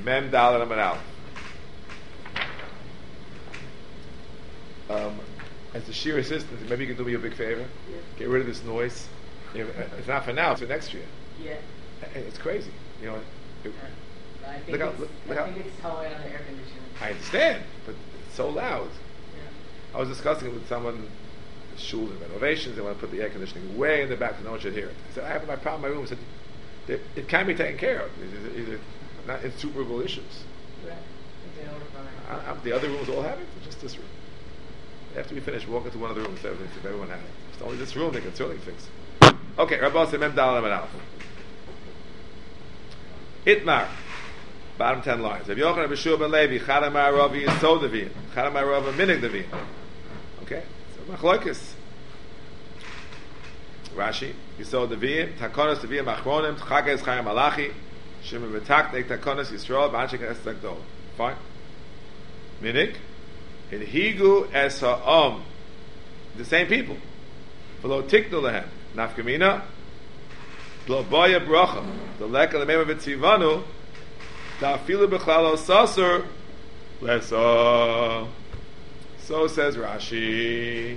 Mem Dalet Amud Aleph. As the sheer assistant, maybe you can do me a big favor. Yeah. Get rid of this noise. It's not for now; it's for next year. Yeah. It's crazy. I think Look out! I think it's towing on the air conditioner. I understand, but it's so loud. Yeah. I was discussing it with someone. Shul and renovations. They want to put the air conditioning way in the back so no one should hear it. I said, I have my problem in my room. I said, it can be taken care of. These are not insuperable issues. Right. The other rooms all have it, or just this room? After we finish, walk into one of the rooms. If everyone has it. It's only this room they can certainly fix it. Okay, Rabbi said, Mem Dalet Amud Aleph. Itmar. Bottom 10 lines. Rabbi Yochanan B'Shua Ben Levi, Chadamar Ravi Yisod Devin, Chadamar Ravi Minig Devin. Okay? Machlokes. Rashi, Yisod Devin, Takonos Devin Machronim, Chages Chayim Malachi, Shema B'Tak Nek Takonos Yisrael, B'Anshek Es Takdol. Fine. Minig, in Higu Es Ha'om, the same people. V'lo Tiknu Lehem, Nafkamina, V'lo Boya Bracha, the Leka L'Mema V'Tzivanu, Ta'afilu B'Chlal Osasur, Lesa. So says Rashi.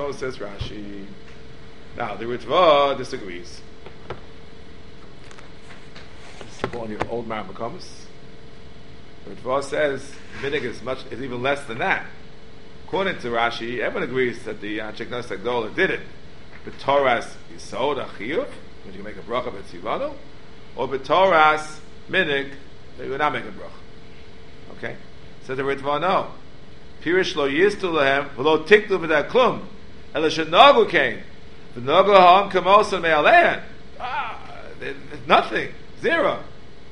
Now, the Ritva disagrees. This is one of your old Maramakomis. The Ritva says minig is even less than that. According to Rashi, everyone agrees that the Anshek Nosek Dola did it. B'Toras Yisod Achiyuv, when you make a bracha b'tzivanu, or B'Toras minig, that you would not make a bracha. Okay? So the Ritva no. Pirish lo yistu lehem v'lo tiklu v'da klum ela shenagu kain v'nagu ha'am kamosan me'alehan. Nothing. Zero.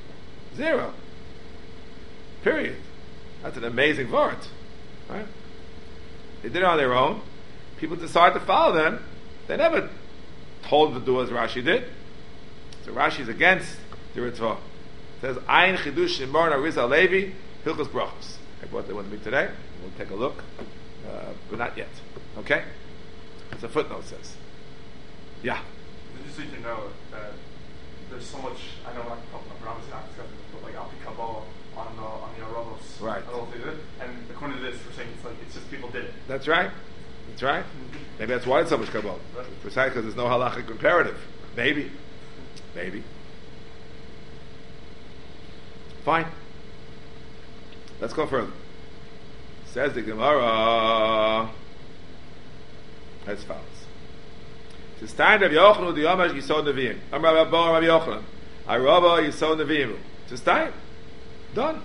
Period. That's an amazing word. Right? They did it on their own. People decided to follow them. They never told them to do as Rashi did. So Rashi is against the Ritva. It says, Ayin chidush shimor nariz alevi hilchos brachos. I brought that one to me today. We'll take a look, but not yet. Okay? It's a footnote says. Yeah. Just so you can know that there's so much. I know when I was not discussing, but like Alpi Kabbalah on the Aravos. Right. I don't know if they did it. And according to this, we're saying it's just people did it. That's right. Maybe that's why it's so much Kabbalah. Precisely because there's no halachic imperative. Maybe. Fine. Let's go further. Says the Gemara as follows. To stand Rabbi Yochanan the Yomash Yisod Nevi'im. I'm Rabbi Yochanan. I Rabbi Yisod Nevi'im. To stand. Done.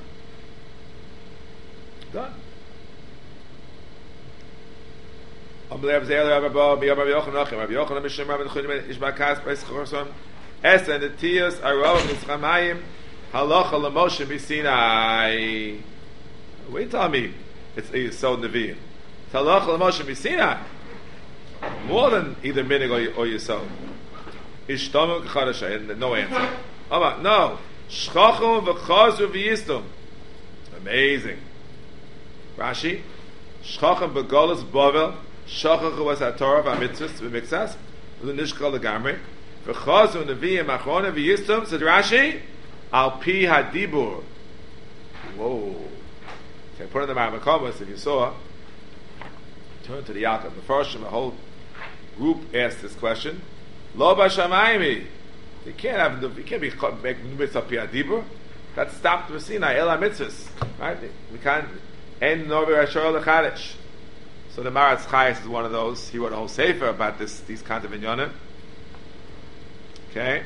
Rabbi Yochanan Mishim Rabbi Chudim Ishbakas Beis Chorson Esen the Tiyos Arov Nischamayim Halacha LaMoshe B'Sinai. What are you telling me? It's Yisod Nevi'im. It's Halacha LaMoshe B'Sinai. More than either Minig or Yisod. Ishtomu K'chadashay. No answer. No. Shchachum V'chazu V'yistum. Amazing. Rashi. Shchachum B'golas Bovel. Shachach was at Torah v'amitzvus v'mixas v'nishkal legamri v'chazu nevi'im achronim v'yistum. Said Rashi, al pi hadibur. Whoa! Okay, put in the Maramakomis. If you saw, turn to the Yaakov. The first, the whole group asked this question. Lo b'shamayim. You can't be making mitzvah pi hadibur. That stopped the Sinai el mitzvus. Right? We can't. En novi rashor lechadish. So the Maratz Chayes is one of those. He wrote a whole sefer about these kinds of inyanim. Okay,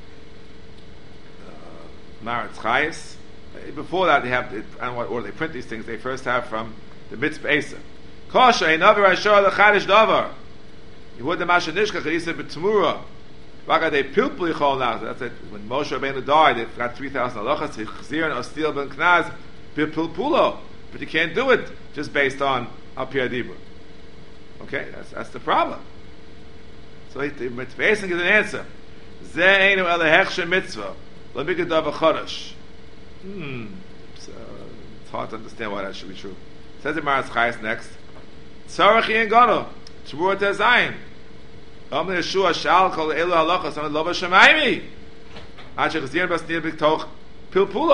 Maratz Chayes. Before that, they have. I don't know what order they print these things. They first have from the Mitzvah Esa. Kosher einavi rashor lechadish davar. You would the Mashanishka Chayisa b'Tmura. Vaka they pilpul yichol now. That's it. When Moshe Rabbeinu died, they got 3,000 halachas. Chzir and Ostil ben Knaz b'pilpulo. But you can't do it just based on Al Pi Hadibur. Okay, that's the problem. So it's basically an answer. Ze einu ele hechshe mitzvah lemigadav achodesh. It's hard to understand why that should be true. Says the Maratz Chayes next. Tzarech yin gano tmur tezayin. Om Yeshua shal kol elu halachos amid lo b'shamayim. Ad shechzir basnir b'toch pilpulo.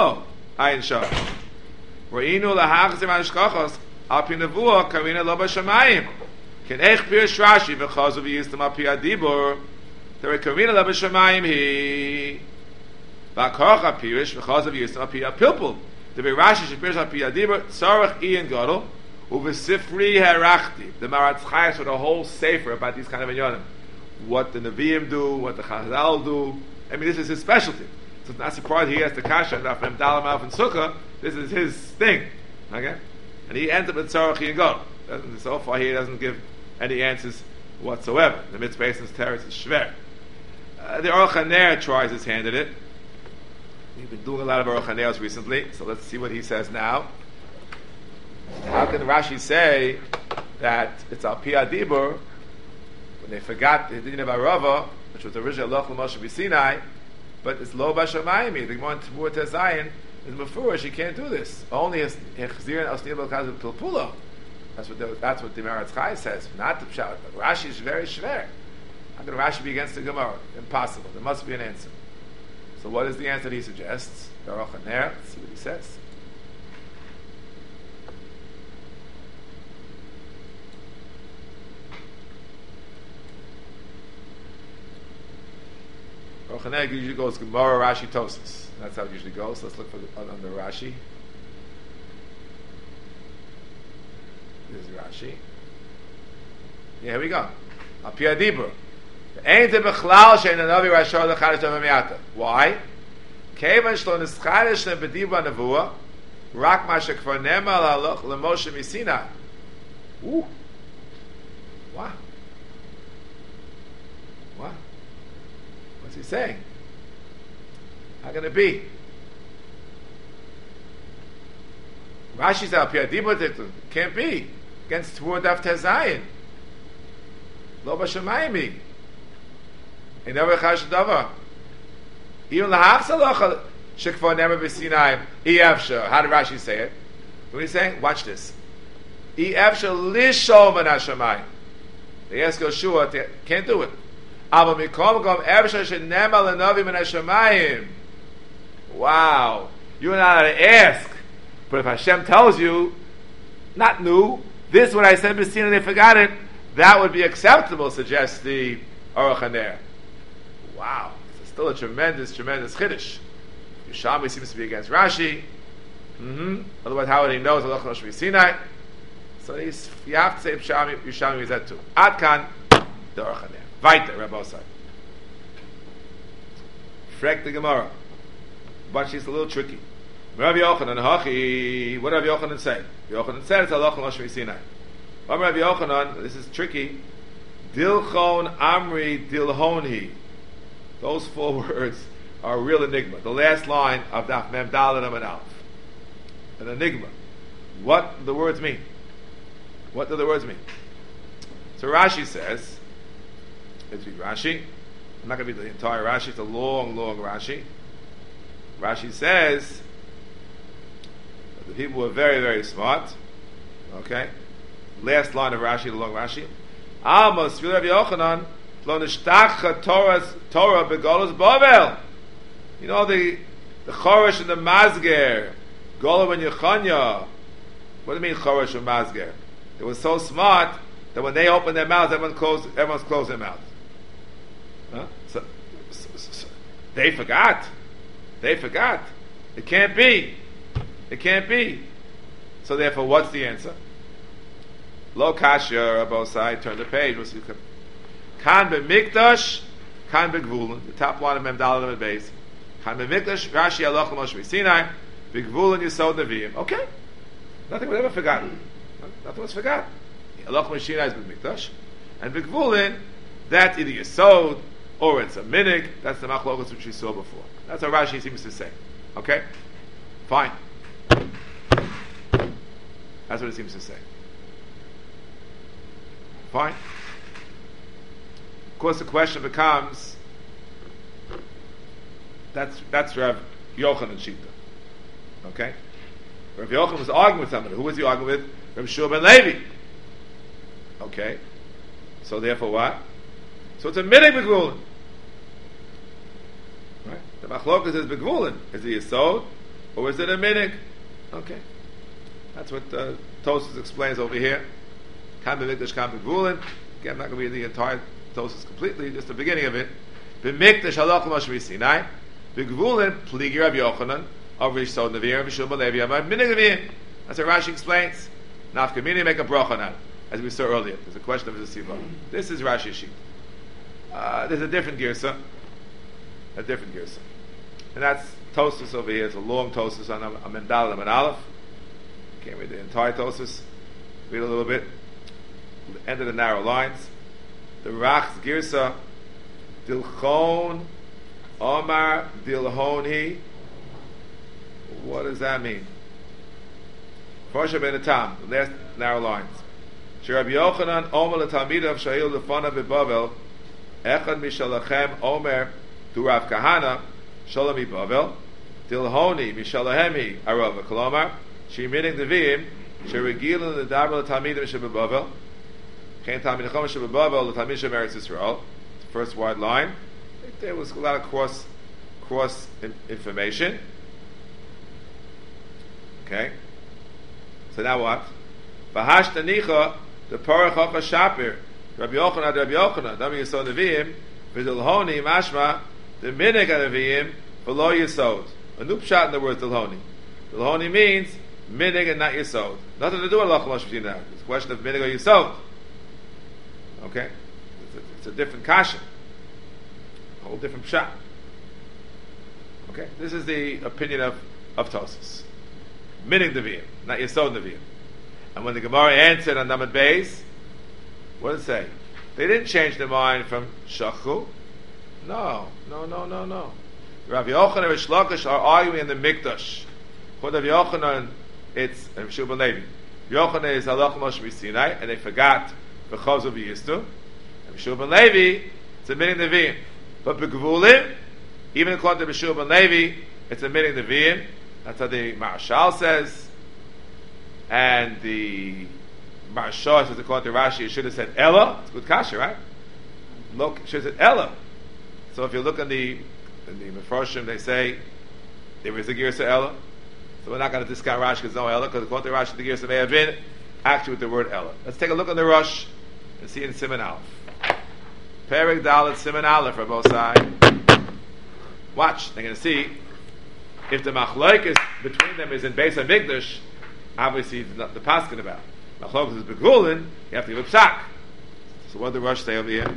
Ayin Shah. Re'inu lahachzim ha'shkachos al pi nevuah karina lo b'shamayim. Ken eich pirish Rashi v'chazu v'yistam al pi adibur. There karina lo b'shamayim hi. V'akocha pirish v'chazu v'yistam al pi apilpul. There Rashi shepirish al pi adibur tzarech iyan gadol uv'sifri herachti. The Maratz Chayes with a whole sefer about these kind of inyanim. What the Nevi'im do, what the Chazal do. I mean, this is his specialty. So it's not surprising he has the kasha and Dalam Alf and Sukkah. This is his thing. Okay? And he ends up with Tzarech and God. So far, he doesn't give any answers whatsoever. The Mitzvah Basin's Teretz is Shver. The Aruch HaNer tries his hand at it. We've been doing a lot of Aruch HaNers recently, so let's see what he says now. How can Rashi say that it's Al Pi Adibur when they forgot the Din of Arava, which was originally Loch L'Moshe B'Sinai, but it's Lo B'Shamayim? The Gemara in Tmur Tezayin is Mefurish. You can't do this. Only Hechzirin Osnir B'Kaz Pilpulo. That's what the Maratz Chai says. Not the Pshat. But Rashi is very shver. How can Rashi be against the Gemara? Impossible. There must be an answer. So what is the answer that he suggests? Aruch HaNer. Let's see what he says. Aruch HaNer usually goes Gemara, Rashi, Tosas. That's how it usually goes. So let's look for under Rashi. This is Rashi. Yeah, here we go. Al Pi Adibur. Why? Kevan shlo nischadish nebedibur nevuah rak ma shekvar nemar laloch leMoshe miSinai. Ooh. Wow. Wow. What's he saying? How can it be? Rashi says Al Pi Adibur can't be against Tvur Daf Tezayin. Lo b'shamayim. In never chash davar. Even lahachzaloch shekvar never b'sinayim. Efsher. How did Rashi say it? What he's saying? Watch this. Efsher lishol min hashamayim. They ask Yoshua, they can't do it. Ava mikom gom efsher shenemar lenavi min hashamayim. Wow. You're not allowed to ask. But if Hashem tells you, not new, this is what I said b'sinai and they forgot it, that would be acceptable, suggests the Aruch HaNer. Wow, it's still a tremendous chiddush. Yerushalmi seems to be against Rashi. Otherwise, how would he know it's Halacha Moshe Sinai? So you have to say Yerushalmi is that too. Ad kan the Aruch HaNer. Weiter, Rabbi Osai. Frek the Gemara, but she's a little tricky. Rabbi Yochanan Hachi. What did Rabbi Yochanan say? Yochanan said it's Halacha Moshe Sinai. Rabbi Yochanan, this is tricky. Dilchon Amri Dilhonhi. Those 4 words are a real enigma. The last line of Daf Mem Daled Amud Aleph. An enigma. What do the words mean? What do the words mean? So Rashi says, let's read Rashi. I'm not going to read the entire Rashi. It's a long Rashi. Rashi says that the people were very, very smart. Okay? Last line of Rashi, the long Rashi. Amos, Rabbi Yochanan, Lo nishtachcha Torah begolus Bavel. You know the Choresh and the Mazger, Golov and Yechanya. What do you mean Choresh and Mazger? They were so smart that when they opened their mouths, everyone's closed their mouths. Huh? So they forgot. They forgot. It can't be. It can't be. So therefore, what's the answer? Lo kasher, both sides, turn the page. We'll see. Kan b'mikdash, kan b'gvulin. The top line of Mem Daled Amud Beis. Kan b'mikdash, Rashi Halacha Moshe Sinai, b'gvulin Yisod Nevi'im. Okay. Nothing was ever forgotten. Nothing was forgotten. Halacha Moshe Sinai is b'mikdash. And b'gvulin, that's either Yisod, or it's a minig. That's the machlokas which we saw before. That's how Rashi seems to say. Okay? Fine. That's what it seems to say. Fine. Of course, the question becomes, that's Rav Yochanan Shita. Okay? Rav Yochanan was arguing with somebody. Who was he arguing with? Rav Shua ben Levi. Okay? So therefore what? So it's a minig begvulin. Right? The machlokas is begvulin. Is it Yisod? or is it a minig? Okay, that's what Tosfos explains over here. Kan b'mikdash, kan b'gvulin. Again, I'm not going to read the entire Tosfos completely, just the beginning of it. B'mikdash halach l'moshe Sinai, b'gvulin pligi Rabbi Yochanan of Rishon Nevi'im, Rishon B'Levi Amar minig Nevi'im. That's what Rashi explains. Nafkamini make a bracha now, as we saw earlier. There's a question of the siva. This is Rashi's sheet. There's a different girsa, and that's Tosfos over here. It's a long Tosfos on Amendal and Aleph. Can't read the entire Tosfos. Read a little bit. End of the narrow lines. The Rach's girsa Dilchon Omar Dilhoni. What does that mean? Forsha ben Atam, the last narrow lines. Rabbi Yochanan Omer l'talmidav shayil lefanav b'Bavel echad mishalachem Omer to Rav Kahana shalom b'Bavel Dilhoni mishalahemi arav kolomar shemining devim sheregilin l'daber l'talmidim sheb'Bavel chen talmidachom sheb'Bavel l'talmid shemeretz Yisrael. First wide line. There was a lot of cross information. Okay. So now what? V'hashtanicha the parach hacha shapir Rabbi Yochanan Dami Yisod Nevi'im v'dilhoni mashma the minig Nevi'im v'lo Yisod. A new pshat in the word dilhoni. Dilhoni means minig and not Yisod. Nothing to do with halach l'moshe now. It's a question of minig or Yisod. Okay, it's a different kasha, a whole different pshat. Okay, this is the opinion of Tosfos. Minig Nevi'im, not Yisod Nevi'im. And when the Gemara answered on Namad Beis, what did it say? They didn't change their mind from Shachu. No. Rav Yochanan and Rish Lakish are arguing in the Mikdash. For Rav Yochanan, it's Rishon ben Levi. Yochanan is halach l'moshe Sinai, and they forgot the Chazu v'Yistu. And Rishon ben Levi, it's a minig Nevi'im. But b'Gvulim, even according to Rishon ben Levi, it's a minig Nevi'im. That's how the Marshal says. And the Marshal says, according to Rashi, it should have said Ella. It's good kasha, right? Look, it should have said Ella. So if you look in the Mefarshim, they say there is a Girsa Ella. So we're not going to discount Rashi because no Ella, because according to Rashi, the Girsa may have been actually with the word Ella. Let's take a look on the Rush and see in Siman Aleph. Perek Dalet Siman Aleph for both sides. Watch, they're going to see if the machlokes between them is in Beis HaMikdash. Obviously, it's not the paskin about. Machlokes is begulin, you have to give a psak. So what did the Rush say over here?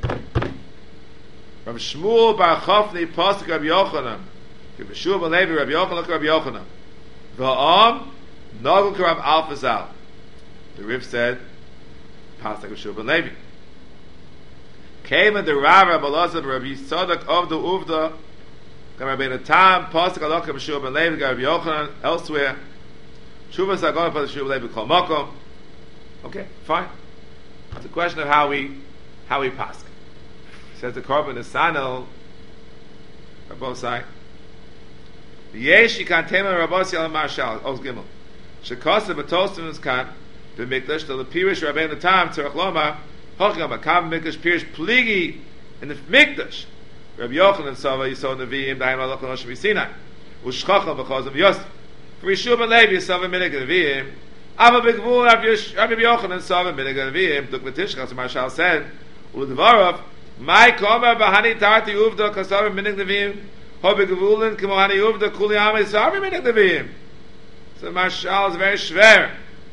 From Shmuel Bar Chofni pasuk Rabbi Yochanan, Rabbi Shmuel ben Levi Rabbi Yochanan look Rabbi Yochanan. V'am nagul k'Rav Alfazal. The Rif said pasuk Rabbi Shmuel ben Levi. Came in the Rava Balazar Rabbi Tzadok of the Uvda. Rabbi Natam pasuk alok Rabbi Shmuel ben Levi Rabbi Yochanan elsewhere. Shuvas Agon for the Shuvah Levi Kol Makom. Okay, fine. It's a question of how we pass. Says the Korban is Sanel. Both sides. Yesh yikan tema Rabbi Al Marshal Oz Gimel. Shekasa b'tostim is kan b'mikdash the Pirish Rabbi Natam Tzarech Loma Hochgam Akam Mikdash Pirish Pligi in the Mikdash. Rabbi Yochanan Sava Yisod Nevi'im Daim Alach L'Moshe Sinai U'Shchacham B'Chazim Yosef. For Yeshua ben Levi, Sava Minig Nevi'im, Ava B'Gvul Rabbi Yochanan Sava Minig Nevi'im, Tuk L'Tishchas, Marshal said, U'Dvarov, Mai Komer B'Hani Tarti Uvda Kasava Minig Nevi'im, Ho B'Gvulin Kimo Hani Uvda Kuli Ame Sava Minig Nevi'im. So Marshal is very schwer.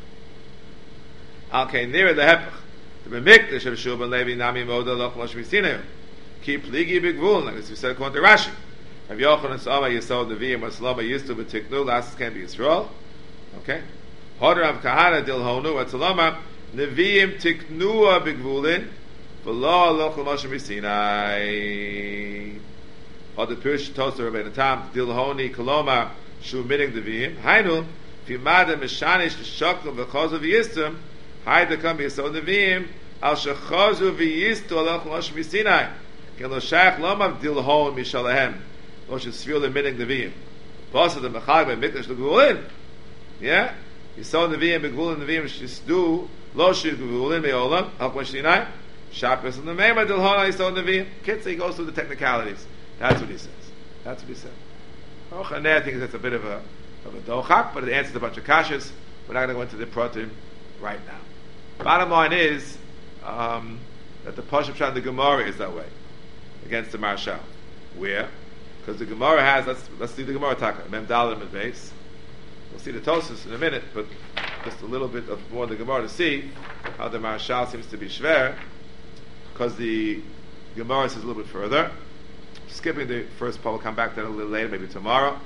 Okay, near the Hepach, the B'Mikdash of Yeshua ben Levi, Nami Moda Loch Moshe Sinai, Keep Pligi B'Gvul, like we said according to Rashi. Rav Yochanan Sama Yisod Nevi'im Maslama Yistu B'Tiknu Last can be Yisrael. Okay. Hodar Rav Kahana Dilhonu Atzalama Nevi'im Tiknua B'Gvulin V'lo Aloch L'Moshe Sinai. Hodar Pirish Toster Rabbi Natam Dilhoni Koloma Shu Minig Nevi'im Hainu Fimada Mishanish Shoklu V'Chozu V'Yistum Haida Kam Yisod Nevi'im Al Shechozu V'Yistu Aloch L'Moshe Sinai Kelo Shach Lomav Dilhon Mishalahem Moshe Sfil the Minig Nevi'im. Boss of the Mechag by Mikdash the Gvulin. Yeah? You saw Nevi'im, Begvulin Nevi'im, Shisdu, Lo Shir Gvulin, Me'olam, Al Sinai, Shabbos and the Meimah Dilhona, you saw Nevi'im. Kids, he goes through the technicalities. That's what he says. I think that's a bit of a dochak, but it answers a bunch of kashas. We're not going to go into the pratim right now. Bottom line is that the Pashup Pshat in the Gemara is that way against the Marshal. Where? Because the Gemara has, let's see the Gemara taka, Mem Dalet Mem Beis. We'll see the Tosfos in a minute, but just a little bit of more of the Gemara to see how the Marshal seems to be shver, because the Gemara says a little bit further. Skipping the first part, we'll come back to that a little later, maybe tomorrow.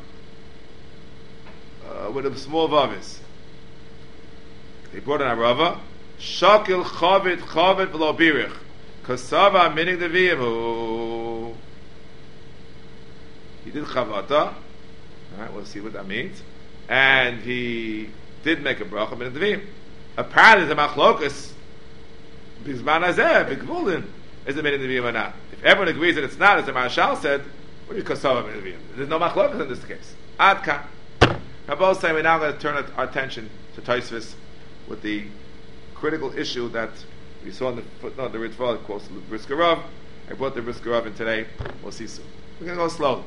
With a small vavis. They brought an Arava. Shakil chavit v'lo birich. Kasava minig deviyim. He did chavata. Alright, we'll see what that means. And he did make a bracha minig deviyim. Apparently the machlokas bizman hazeh b'gvulin is a minig deviyim or not. If everyone agrees that it's not, as the Marshal said, what do you kasava minig deviyim? There's no machlokas in this case. Ad kan. Now both say we're now going to turn our attention to Tosfos with the critical issue that we saw in the footnote, the Ritva, of course, the Brisker Rav. I brought the Brisker Rav in today. We'll see soon. We're going to go slowly.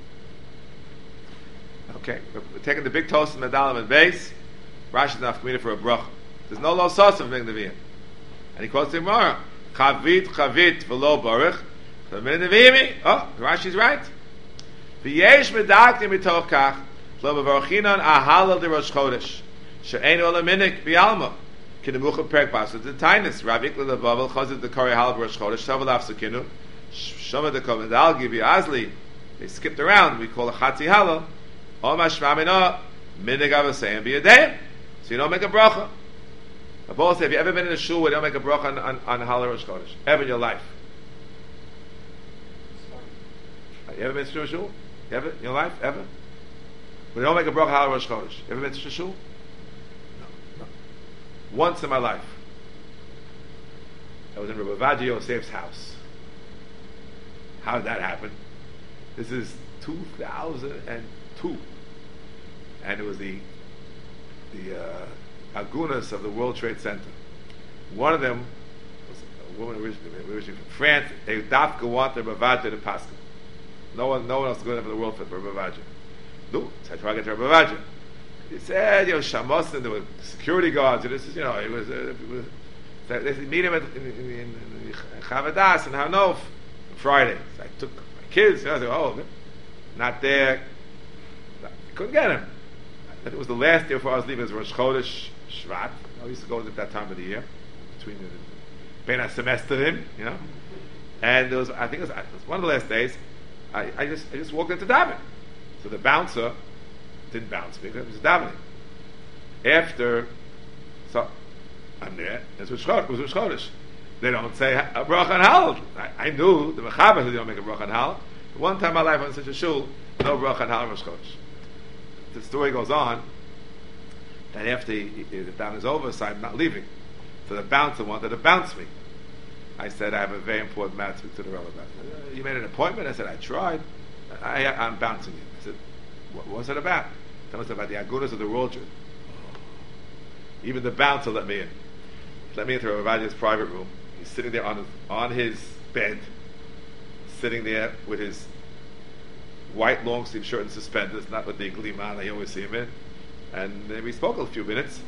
Okay, we're taking the big toast in Medalim and Beis. Rashi is not committed for a bracha. There's no lo sos of Nevi'im. And he quotes the Gemara, Chavit v'lo baruch. Oh, Rashi's right. V'yesh medaktim mitoch kach lo mevarchinon ahalal de Rosh Chodesh she'ein olam minik b'alma kinemucha perk basa the tinus Rav Ikla levavel chazit the kari halal Rosh Chodesh shavel afsakinu shoma de kol medalgi v'azli they skipped around. We call a chatzi halal o mashmamina minik avasayim b'yadeim, so you don't make a bracha. I both say, have you ever been in a shul where you don't make a bracha on halal Rosh Chodesh ever in your life? You ever been to a shul? You ever in your life? Ever? But they don't make a bracha halal Rosh Chodesh. You ever been to a shul? No. Once in my life. I was in Rabbi Vadia Yosef's house. How did that happen? This is 2002. And it was the Agunas of the World Trade Center. One of them was a woman originally from France. They dafka wanted Rabbi Vadia to Pascha. No one else is good enough in the world for Rabbi Vadia. No, so I tried to get to Rabbi Vadia. He said, Shamos, and there were security guards, and this is, it was they meet him in Chavadas in Hanof Friday. So I took my kids, I said, not there. I couldn't get him. And it was the last year before I was leaving. It was Rosh Chodesh Shvat. I used to go at that time of the year, between the semester, And there was, I think it was one of the last days. I just walked into davening. So the bouncer didn't bounce me, it was davening. After, so I'm there. It was Rosh Chodesh. They don't say a bracha on halal. I knew the mechaber said they don't make a bracha on halal. One time in my life I went to such a shul, no bracha on halal Rosh Chodesh. The story goes on that after the davening is over, so I'm not leaving. So the bouncer wanted to bounce me. I said, I have a very important matter to speak to the Rebbe about. You made an appointment? I said, I tried. I'm bouncing you. I said, what's it about? Tell us about the Agunas of the World Trade. Even the bouncer let me in. Let me into Rabbi Vadia's private room. He's sitting there on his bed, sitting there with his white long sleeve shirt and suspenders, not with the gliman I always see him in. And we spoke a few minutes.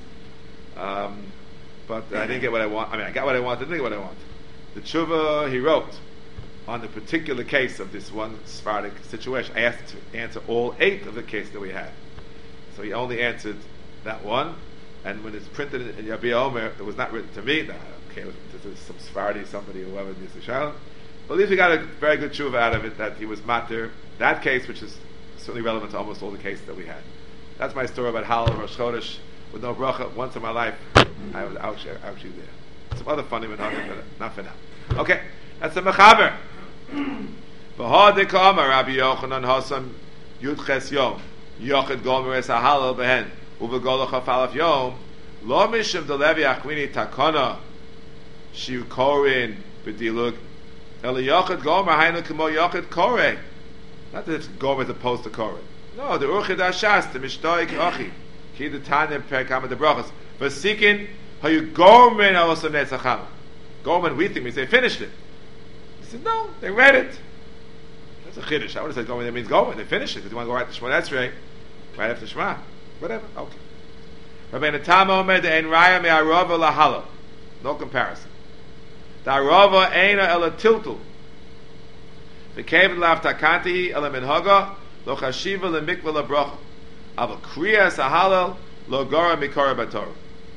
But I didn't get what I want. I got what I wanted, didn't get what I wanted. The tshuva he wrote on the particular case of this one Sephardic situation. I asked him to answer all 8 of the cases that we had. So he only answered that one. And when it's printed in Yabi Omer, it was not written to me. Okay, it was to some Sephardi, somebody, whoever needs to shout. But at least we got a very good tshuva out of it that he was matir that case, which is certainly relevant to almost all the cases that we had. That's my story about Halal Rosh Chodesh with no bracha. Once in my life, I was actually there. Some other funny minhagim, but not for now. Okay, that's the mechaber. V'hadek Amar Rabbi Yochanan Hasan Yud Ches Yom Yochid Gomer Es Halal Behen Uvegolach Hafalaf Yom Lo Mishim Delevi Achmini Takana Shiv Korin B'Dilug Eli Yochid Gomer Hainu Kemo Yochid Kore. Not that it's Gomer as opposed to Kore. No, the Urchid Ashas the Mishtoik Achi Ki the Tanim Perkama the Brachas V'Sikin Hayu Gomer Osam Netzacham. Gomer, we think, we say finished it. He said, no, they read it. That's a chiddush. I would have said going there means going. They finish it. Because you want to go right to Shemona Esrei, right after Shema. Whatever. Okay. Rabbeinu Tam Omer de Ein Raya Me Arava Lahalo. No comparison. The Arava Eina Ela Tiltul. The Kevin Lav Takantihi Ela Minhaga Lo Chashiva Le Mikva Le Brocha. Ava Kriya Sahalal Lo Gora Mikora Batorah.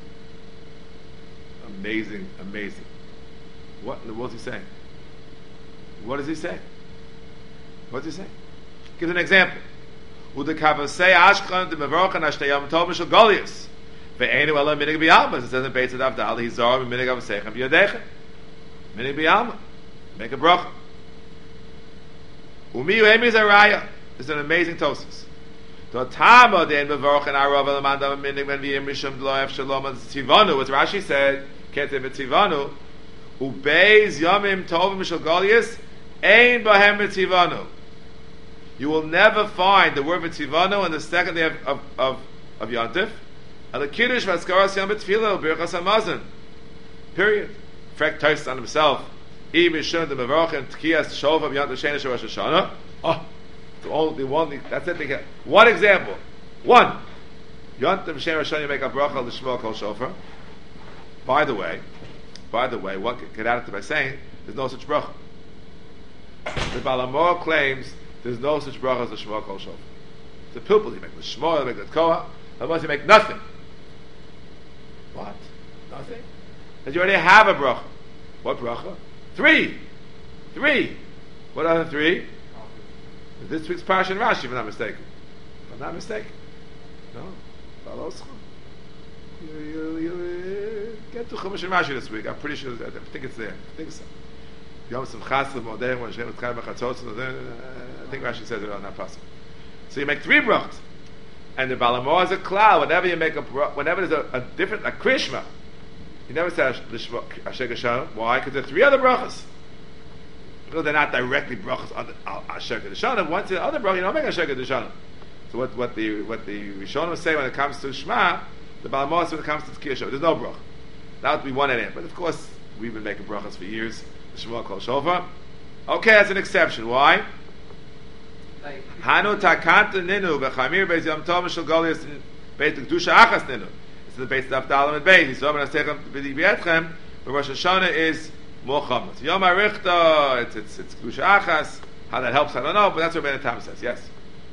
Amazing, amazing. What in the world is he saying? What does he say? What does he say? Give an example. Ude Kavasei Ashkan de Mevorchan Ashteyam Tov Mishal Goliath. Ve'enu Ela Minig B'Yalma. It says in Beit Adav Dal Hizar Minig Avasechem B'Yadechem. Minig B'Yalma. Make a bracha. Umiyu Emi Zaraya. This is an amazing tosis. Tama de Mevorchan Arav Elamanda Minig Ben V'Yim Mishum D'Loef Shalom Tzivanu. As Rashi said, Ketev Tzivanu. Ubeis Yomim Tovim Mishal Goliath. Ein Bahem Tzivanu. You will never find the word Tzivanu on the second day of Yontif. And the Kiddush Vaskaras Yom B'Tfilah Birchas HaMazon. Period. Frek Tosis on himself. I Mishun the Mevorchem Tkiyas Shov of Yontif Shenish Rosh Hashanah. Oh, the only one. That's it. They get one example. One. Yontif Shenish Rosh Hashanah you make a bracha l'shmo kol shofar. By the way, one could add it by saying there's no such bracha. The Balamor claims there's no such bracha as the Shema Kol Shofar. The people, you make the Shema, you make the Koha, otherwise you make nothing. What? Nothing? Because you already have a bracha. What bracha? Three. What are the three? This week's Parsha and Rashi, if I'm not mistaken. No. Baloscha. You get to Chumash and Rashi this week. I'm pretty sure, I think it's there. I think so. Yom Simchas L'Modeh when Hashem Tzchai B'Chatzos. I think Rashi says it on that passage. So you make three brachas, and the Balamor is a cloud. Whenever you make whenever there's a different Krishma, you never say Asher Geshanim. Why? Because there are three other brachas. Because they're not directly brachas on Asher Geshanim. Once the other bracha, you don't make Asher Geshanim. So what the Rishonim say when it comes to Shema, the Balamor when it comes to Tkiyah Shofar, there's no bracha. That would be one at end. But of course, we've been making brachas for years. Shema Kol Shofar. Okay, that's an exception. Why? Hanu takanta ninu v'chamir beis yom tov mishal Goliath beis kedusha achas ninu. It's the beis daf dalam and beis. So when I say b'di b'yetchem, but Rosh Hashanah is more chametz. Yom harichta, it's kedusha achas. How that helps, I don't know, but that's what Ben Tam says. Yes.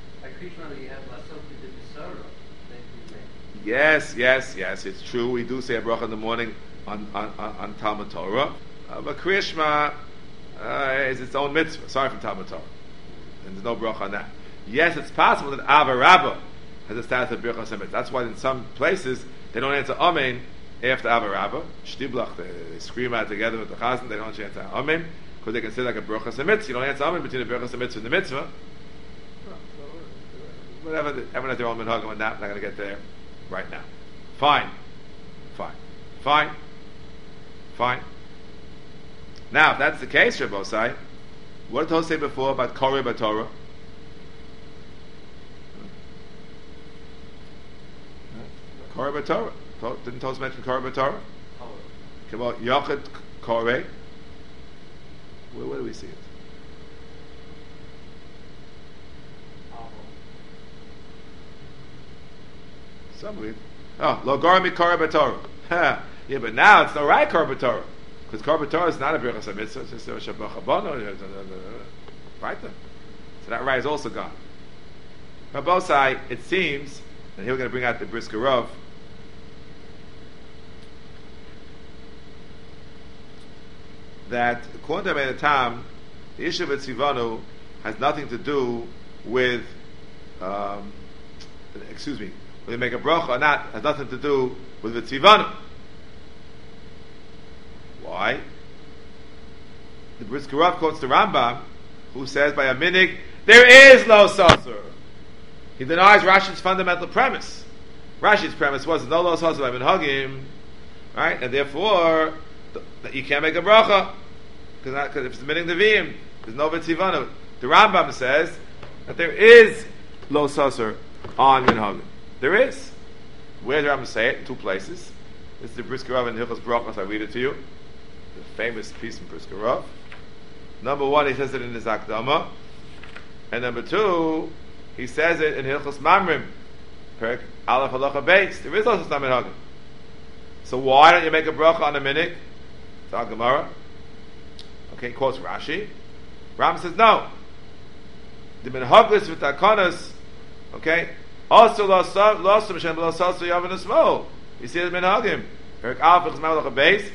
Yes. It's true. We do say a bracha in the morning on Talmud Torah. But Kriya Shema is its own mitzvah. Sorry from Talmud Torah. And there's no bracha on that. Yes, it's possible that Ava Rabbah has a status of Birchas HaMitzvah. That's why in some places they don't answer Amen after Ava Rabbah. Shtiblach, they scream out together with the Chazan, they don't answer Amen because they consider like a Birchas HaMitzvah. You don't answer Amen between the Birchas HaMitzvah and the mitzvah. Whatever, everyone has their own minhag on that. I'm not going to get there right now. Fine. Now, if that's the case, Rabbosai, what did Tos say before about Koreh B'Torah? Koreh B'Torah. Didn't Tos mention Koreh B'Torah? Come on, Yochid Koreh. Where do we see it? Somewhere. Oh, Lo Gormi Koreh B'Torah. Yeah, but now it's no right Koreh B'Torah. Because Korban Torah is not a Birchas HaMitzvah, it's just a Shabbat Chabon, right there. So that right is also gone. Rabbosai, it seems, and here we're going to bring out the Brisker Rav, that according to Rabbeinu Tam, the issue of Tzivanu has nothing to do with, whether you make a bracha or not, has nothing to do with the Tzivanu. Why? The Brisker Rav quotes the Rambam, who says by a minig there is no sasur. He denies Rashi's fundamental premise. Rashi's premise was no lo sasur by minhagim, right? And therefore you can't make a bracha because if it's minig neviim, there's no v'tzivanu. The Rambam says that there is lo sasur on minhagim. There is. Where did the Rambam say it? In two places. This is the Brisker Rav in Hilchos Brachos. I read it to you. The famous piece in Brisker Rav. Number one, he says it in his Akdama. And number two, he says it in Hilchos Mamrim, Perek Aleph Halacha Beis. There is also some minhagim. So why don't you make a bracha on a minik? It's our Gemara. Okay, he quotes Rashi. Ram says no. The minhaglis with takonas. Okay, also lost Mishem lost Yavin Smol. You see the minhagim. Perek Aleph Halacha Beis.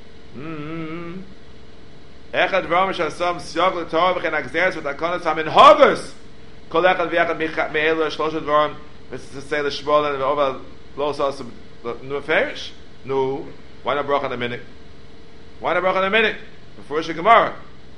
Echad V'Ram Shasam Siog LeTorah V'Chen Agzeres V'Takonos HaMinhagos Kol Echad V'Echad Me'elu Shloshet Dvarim to say the Shmol and over Lo Sasam Nu Ferish. No, why not bracha on a minute? Why not bracha on a minute? Before Rosh Gemara.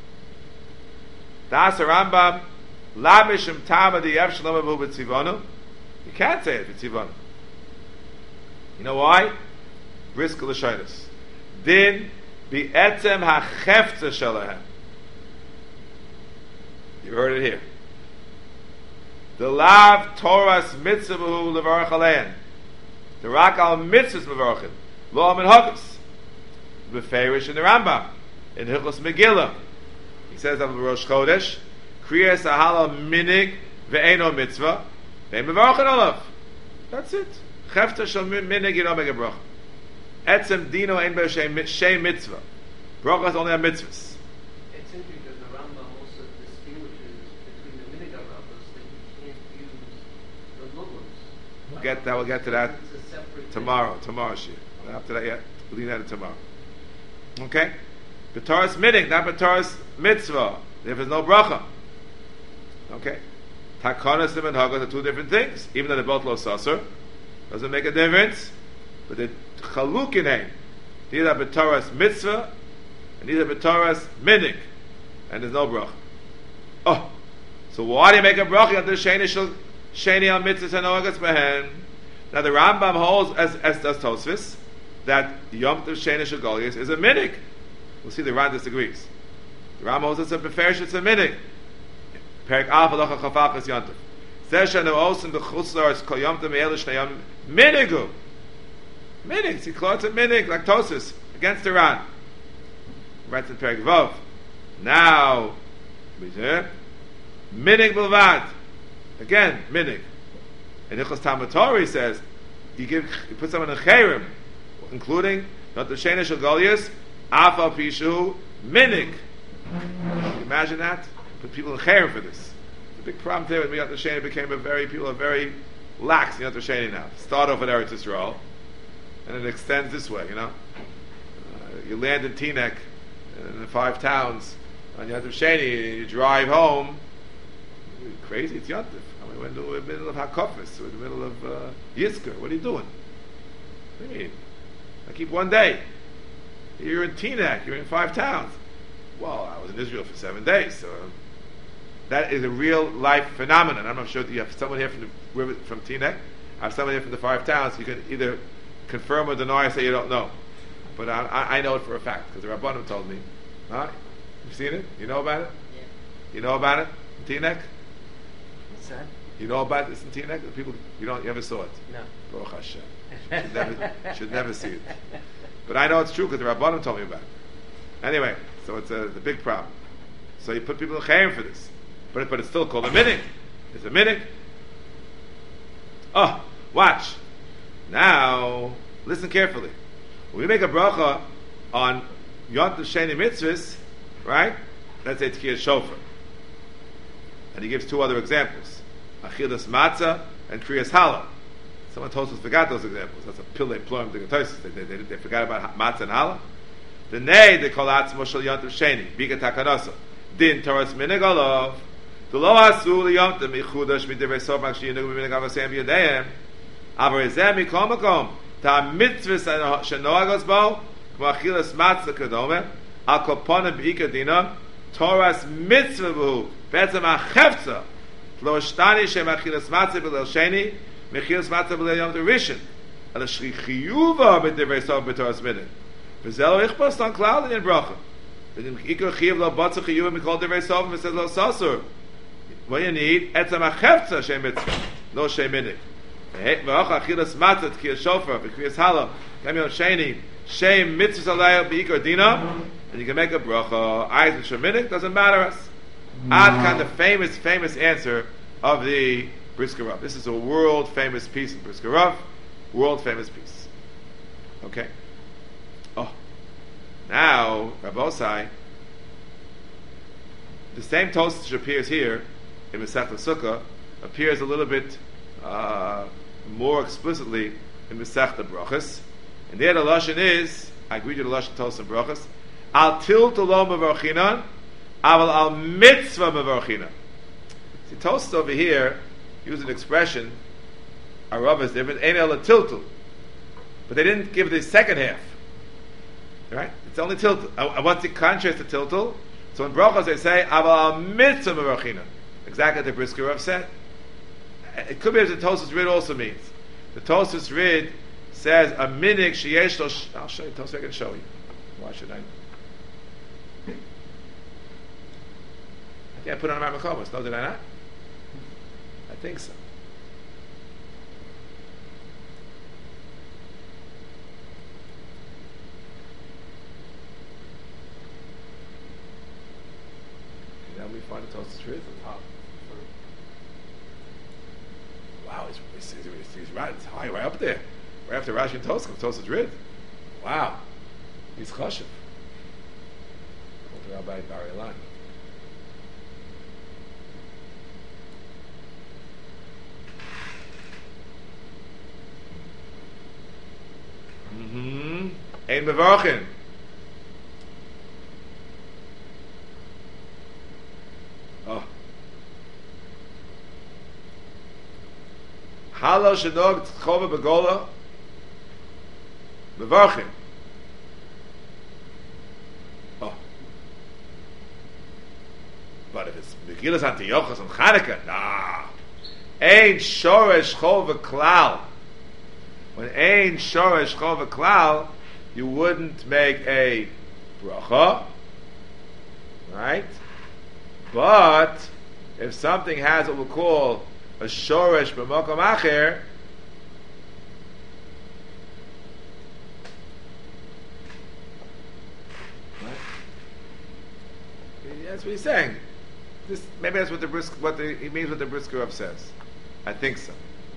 Das Rambam La Mishum Tama Di Yev Shalom Avu B'Tzivonu. You can't say it B'Tzivonu. You know why? Brisk L'Shaynis. Din Bi'etzem ha'chefza shalahem. You heard it here. The lav Torah's mitzvah levarach alein. The rak al mitzvahs mevarachim. Lo amin hagas. Beferish in the Rambam. In Hilchos Megillah. He says of Rosh Chodesh, Kriyas ahala minig ve'eno mitzvah. Ve'en mevarachin olav. That's it. Chefza shal minig you don't make a bracha. Etzem dino ein bo shem mitzvah. Brachas only have mitzvahs. It's interesting because the Rambam also distinguishes between the minhag brachas that you can't use the lulus. We'll get to that It's a separate tomorrow. Tomorrow, shir. After that, yet we'll leave that tomorrow. Okay, b'Torah's minig, not b'Torah's mitzvah. If there's no bracha. Okay, takonos and minhagos are two different things. Even though they're both lo sasur, doesn't make a difference. But the chaluk these are b'Torah's mitzvah, and these are b'Torah's minig, and there's no bracha. Oh, so why do you make a bracha on the sheni al mitzvahs and oagas behen? Now the Rambam holds, as does Tosfos, that Yom Tov Sheni Shel Goliath is a minig. We'll see the Ran disagrees. The Rambam holds it's a beferish, it's a minig. Perek Aleph Halacha Chafachas Yom Tov. Zeh shenu osim b'chutzlaretz kol Yom Tov me'elu shnei yom minigu. Minig, see, close to minig, like Tosfos, against Iran. Right in Perek Vav. Now, minig b'lvad. Again, minig. And Hilchos Talmud Torah says, you put someone in chayrim, including not the Shena Shel Goliath, Afa Pishu, minig. Can you imagine that? Put people in chayrim for this. The big problem there with Miyat Sheni became people are very lax in Miyat Sheni now. Start off at Eretz Yisrael, and it extends this way, you know. You land in Teaneck, in the 5 towns, on Yom Tov Sheni, you drive home, crazy, it's Yom Tov. I mean, we're in the middle of Hakofis, we're in the middle of Yizkor. What are you doing? What do you mean? I keep one day. You're in Teaneck, you're in 5 towns. Well, I was in Israel for 7 days, so that is a real life phenomenon. I'm not sure that you have someone here from the river, from Teaneck. I have someone here from the 5 towns. You can either confirm or deny or say you don't know. But I know it for a fact, because the Rabbanim told me. Huh? You've seen it? You know about it? Yeah. You know about it in Teaneck? What's that? You know about this in Teaneck? The people, you ever saw it? No. Baruch Hashem. Should never see it. But I know it's true because the Rabbanim told me about it. Anyway, so it's the big problem. So you put people in chayim for this. But it's still called a minig. It's a minig. Oh, watch. Now, listen carefully. When we make a bracha on Yom Tov Sheni mitzvahs, right? Let's say Tkiyah Shofar. And he gives 2 other examples. Achilas Matzah and Kriyas Hala. Someone told us forgot those examples. That's a pillay plum to they forgot about Matzah and Hala. The Nei, they call Atzmo Shel Yom Tov Sheni. Biga Takanasa. Din Torah's Minig Olav. The Lo Asu Li Yom Tov Michudash Midivrei Sov Makshi Yinug Minig Avasem Yodayim. Avar Ezem Mikol Makom. Ta mitzvah Shenoagos Bo. Kmo Achilas Matzah Kadome. Al Koponim B'ika Dina. Torah's Mitzvah B'hu. Betzem HaChefza. Lo Shtani Shem Achilas Matzah B'Leil Sheni. Mechilas Matzah B'Leil Yom Tov Rishon. Al Shri Chiyuva Midivrei Sov B'Torah's Minig. V'zelo Ichpos on Cloud in Bracha. V'dim Ikor Chiyav Lo Batzah Chiyuva Mikol Divrei Sov V'says Lo Sasur. What you need? Etzem HaChefza Shem Mitzvah. No Shem Minig. V'acha Achilas Matzah Tkiyah Shofar V'Kriyas Hala Kam Yom Sheni Shem Mitzvah Alayah B'Ikor Dina, and you can make a bracha. Eyes and Sheminik doesn't matter us. Ad Kan, the famous answer of the Brisker Rav. This is a world famous piece of Brisker Rav. World famous piece. Okay. Oh. Now, Rabbosai, the same Tosfos which appears here in Masechta Sukkah appears a little bit more explicitly in Masechta Brachos. And there the Lashon is, I agree to the Lashon Tosfos and Brachos, Al Tiltu Lo Mevarchinan, Aval Al Mitzvah Mevarchinan. See, Tosfos over here use an expression, our Rav is different, Ein El Tiltu. But they didn't give the second half. Right? It's only Tiltu. What's the contrast to Tiltu? So in Brachos they say, Aval Al Mitzvah Mevarchinan. Exactly what the Brisker Rav said. It could be as the Tosfos Rid also means. The Tosfos Rid says a minig sheyesh lo. I'll show you. Tosfos I can show you. Why should I? I think I put it on my Makomos. No, did I not? I think so. Can you help me find the Tosfos Rid? Wow, he's right. It's high, right up there. Right after Rashi and Tosfos, Tosfos Rid. Wow. He's chashuv. Quote Rabbi Bar Ilan. Ein mevarchin. Oh. Halo shenog tchova begola mevarchin. Oh. But if it's Megillas Antiochos and Chanukah, nah. Ein shoresh chova klal. When ein shoresh chova klal, you wouldn't make a bracha, right? But if something has what we call a shoresh b'makom acher, right? That's what he's saying. Maybe that's what he means. What the Brisker Rav says. I think so.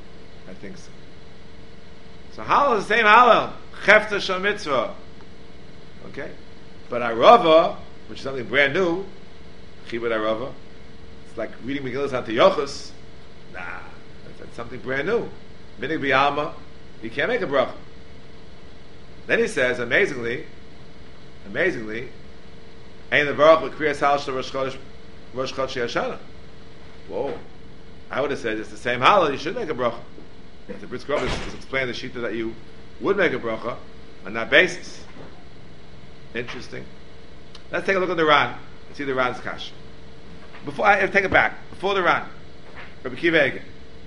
So halal is the same halal. Chefta shel mitzvah. Okay? But Arava, which is something brand new, Chibud Arava, it's like reading Megillas Antiochos. Nah, that's something brand new. Minig b'yalma, you can't make a bracha. Then he says, amazingly, Ein levarach l'kriyas halal shel Rosh Chodesh Hashanah. Whoa. I would have said it's the same halal, you should make a bracha. The Brisker Rav is explaining the shita that you would make a bracha on that basis. Interesting. Let's take a look at the Ran and see the Ran's kash. Before I take it back, before the Ran, Rabbi Kiva again.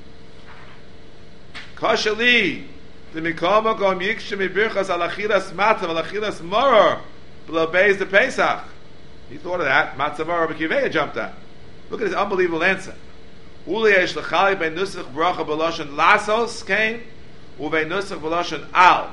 Kashali, the mikama gom yikshim ibirchas alachilas matzav alachilas moror below beis the Pesach. He thought of that. Matzav Rabbi Kiva jumped at. Look at his unbelievable answer. Uliyesh lechali ben nusach bracha b'loshen lasos came uvein nusach b'loshen al.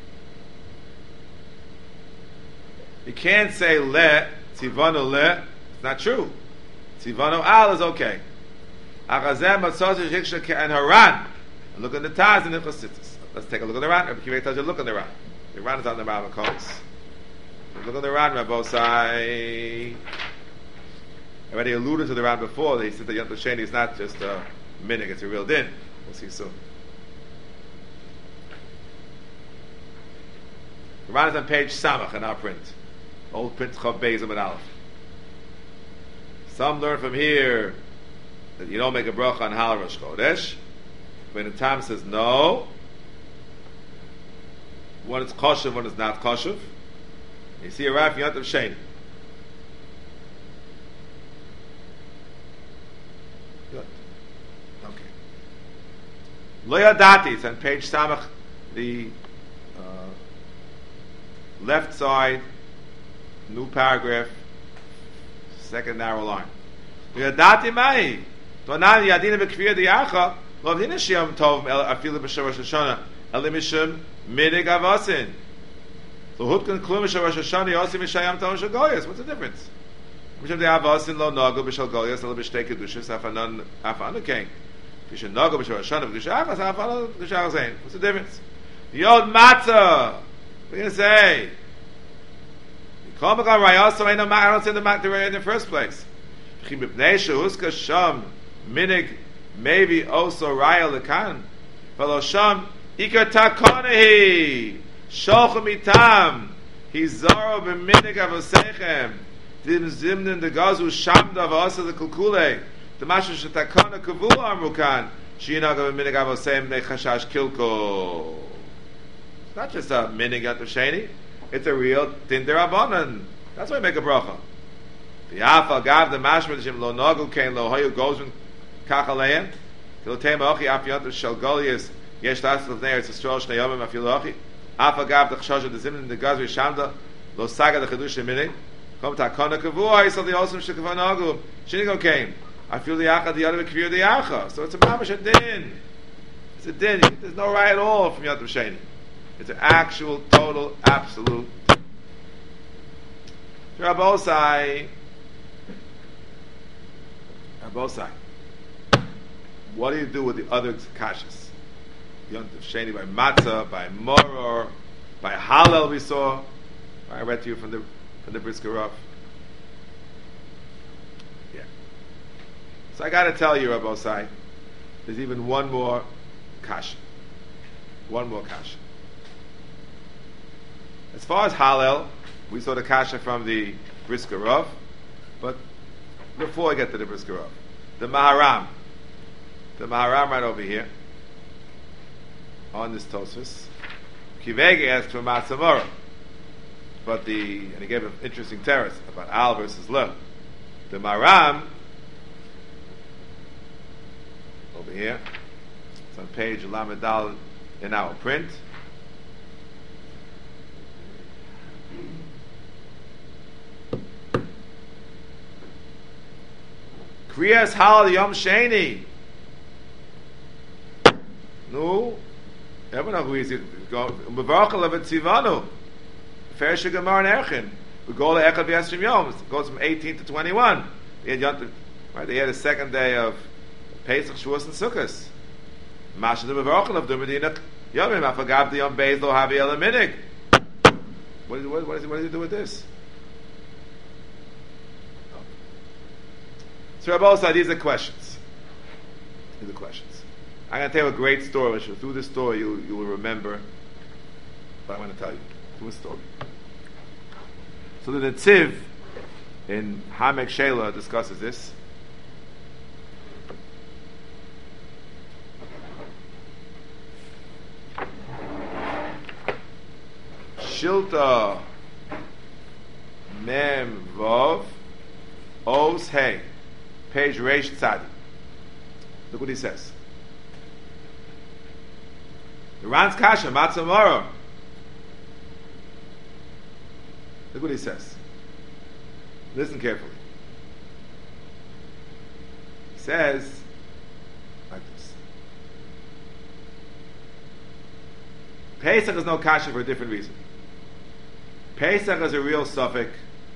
You can't say le tzivanu le. It's not true. Tzivanu al is okay. Achazem matzos yiksha ke'en haran. And look at the Taz and the Chassidus. Let's take a look at the Ran. Rabbi Kiva tells you look at the Ran. The Ran is on the Rambam codes. Look at the Ran, Rabbosai. I already alluded to the Ran before. He said that Yom Tov Sheni is not just a minig, it's a real din. We'll see soon. The Ran is on page Samach in our print. Old print Chav Beis and Aleph. Some learn from here that you don't make a bracha on Hal Rosh Chodesh. When the Tam says no, one is kosher, one is not kosher. You see a Rav Yom Tov Sheni. Good. Okay. Lo yadati, it's on page Samach, the left side, new paragraph, second narrow line. Lo yadati mai. Tonan yadina b'kfiyah di'acha. Lo yadina shiyam tov afilu b'shar Rosh Hashanah elimishim minig avasin. So hutkan klum b'shar Rosh Hashanah yosim mishayam tov shagoyas. What's the difference? Mishum de avasin lo nagu b'shal golias lo b'shtei kedushas afanu kain. B'shal nagu b'shal shana b'geshachas afanu b'geshachas ein. What's the difference? Yod matzah. We're going to say. I don't say the matzah in the first place. Minig maybe also raya lekan. V'lo sham ikar takonehi sholchem itam hizaro b'minig avosechem dim zimnin de gazu shamda v'asa the kulkule the mashu shetakona kavu amrukan shinaga b'minig avosechem nechashash kilko. It's not just a minig at the sheni; it's a real din derabanan. That's why I make a bracha. The Alpha gav the mashmadishim lo nagu kain lo hayu goes in kachaleim. Kilotem ochi afiyot shel golias yesh tas lefnei eretz Yisrael shnei yomim afilu ochi. Alpha gav the chashash the zimnin the gazri shamda lo saga the chedush minig. Kom takona kavua yisal the osam shekavon nagu shinigo kain. I feel the yacha the other kavir the yacha. So it's a mamash a din. It's a din. There's no right at all from Yom Sheni. It's an actual, total, absolute. Rabosai. What do you do with the other kashas? Yom Sheni by matzah, by moror, by halal we saw. I read to you from the Brisker Rav. Yeah. So I got to tell you, Rabosai, there's even one more kasha. One more kasha. As far as halal, we saw the kasha from the Brisker Rav, but before I get to the Brisker Rav, the Maharam right over here on this Tosfos, Kivege asked for Matzamora, and he gave an interesting teretz about Al versus Le. The Maharam over here, it's on page Lamedal in our print. Kriyas Halal Yom Sheni. No, everyone knows who go. Mevarchel of Tzivanu. Fershe Gemar and Erchin. We go to Echad V'Yesrim Yom. It goes from 18 to 21. They had a second day of Pesach, Shavuos, and Sukkos. Masha the Mevarchel of the Medina Yomim. Afagav the Yom Beis Lo Havi El Minig. What does he do with this? So Rabbi, these are questions. I'm going to tell you a great story. Through this story, you will remember what I'm going to tell you. Through a story. So the Netziv in Hamek Shela discusses this. Shilta Mem Vav Os Hey. Page Reish Tzadi. Look what he says. The Ran's Kasha, Matzamora. Look what he says. Listen carefully. He says like this. Pesach is no Kasha for a different reason. Pesach is a real suffix.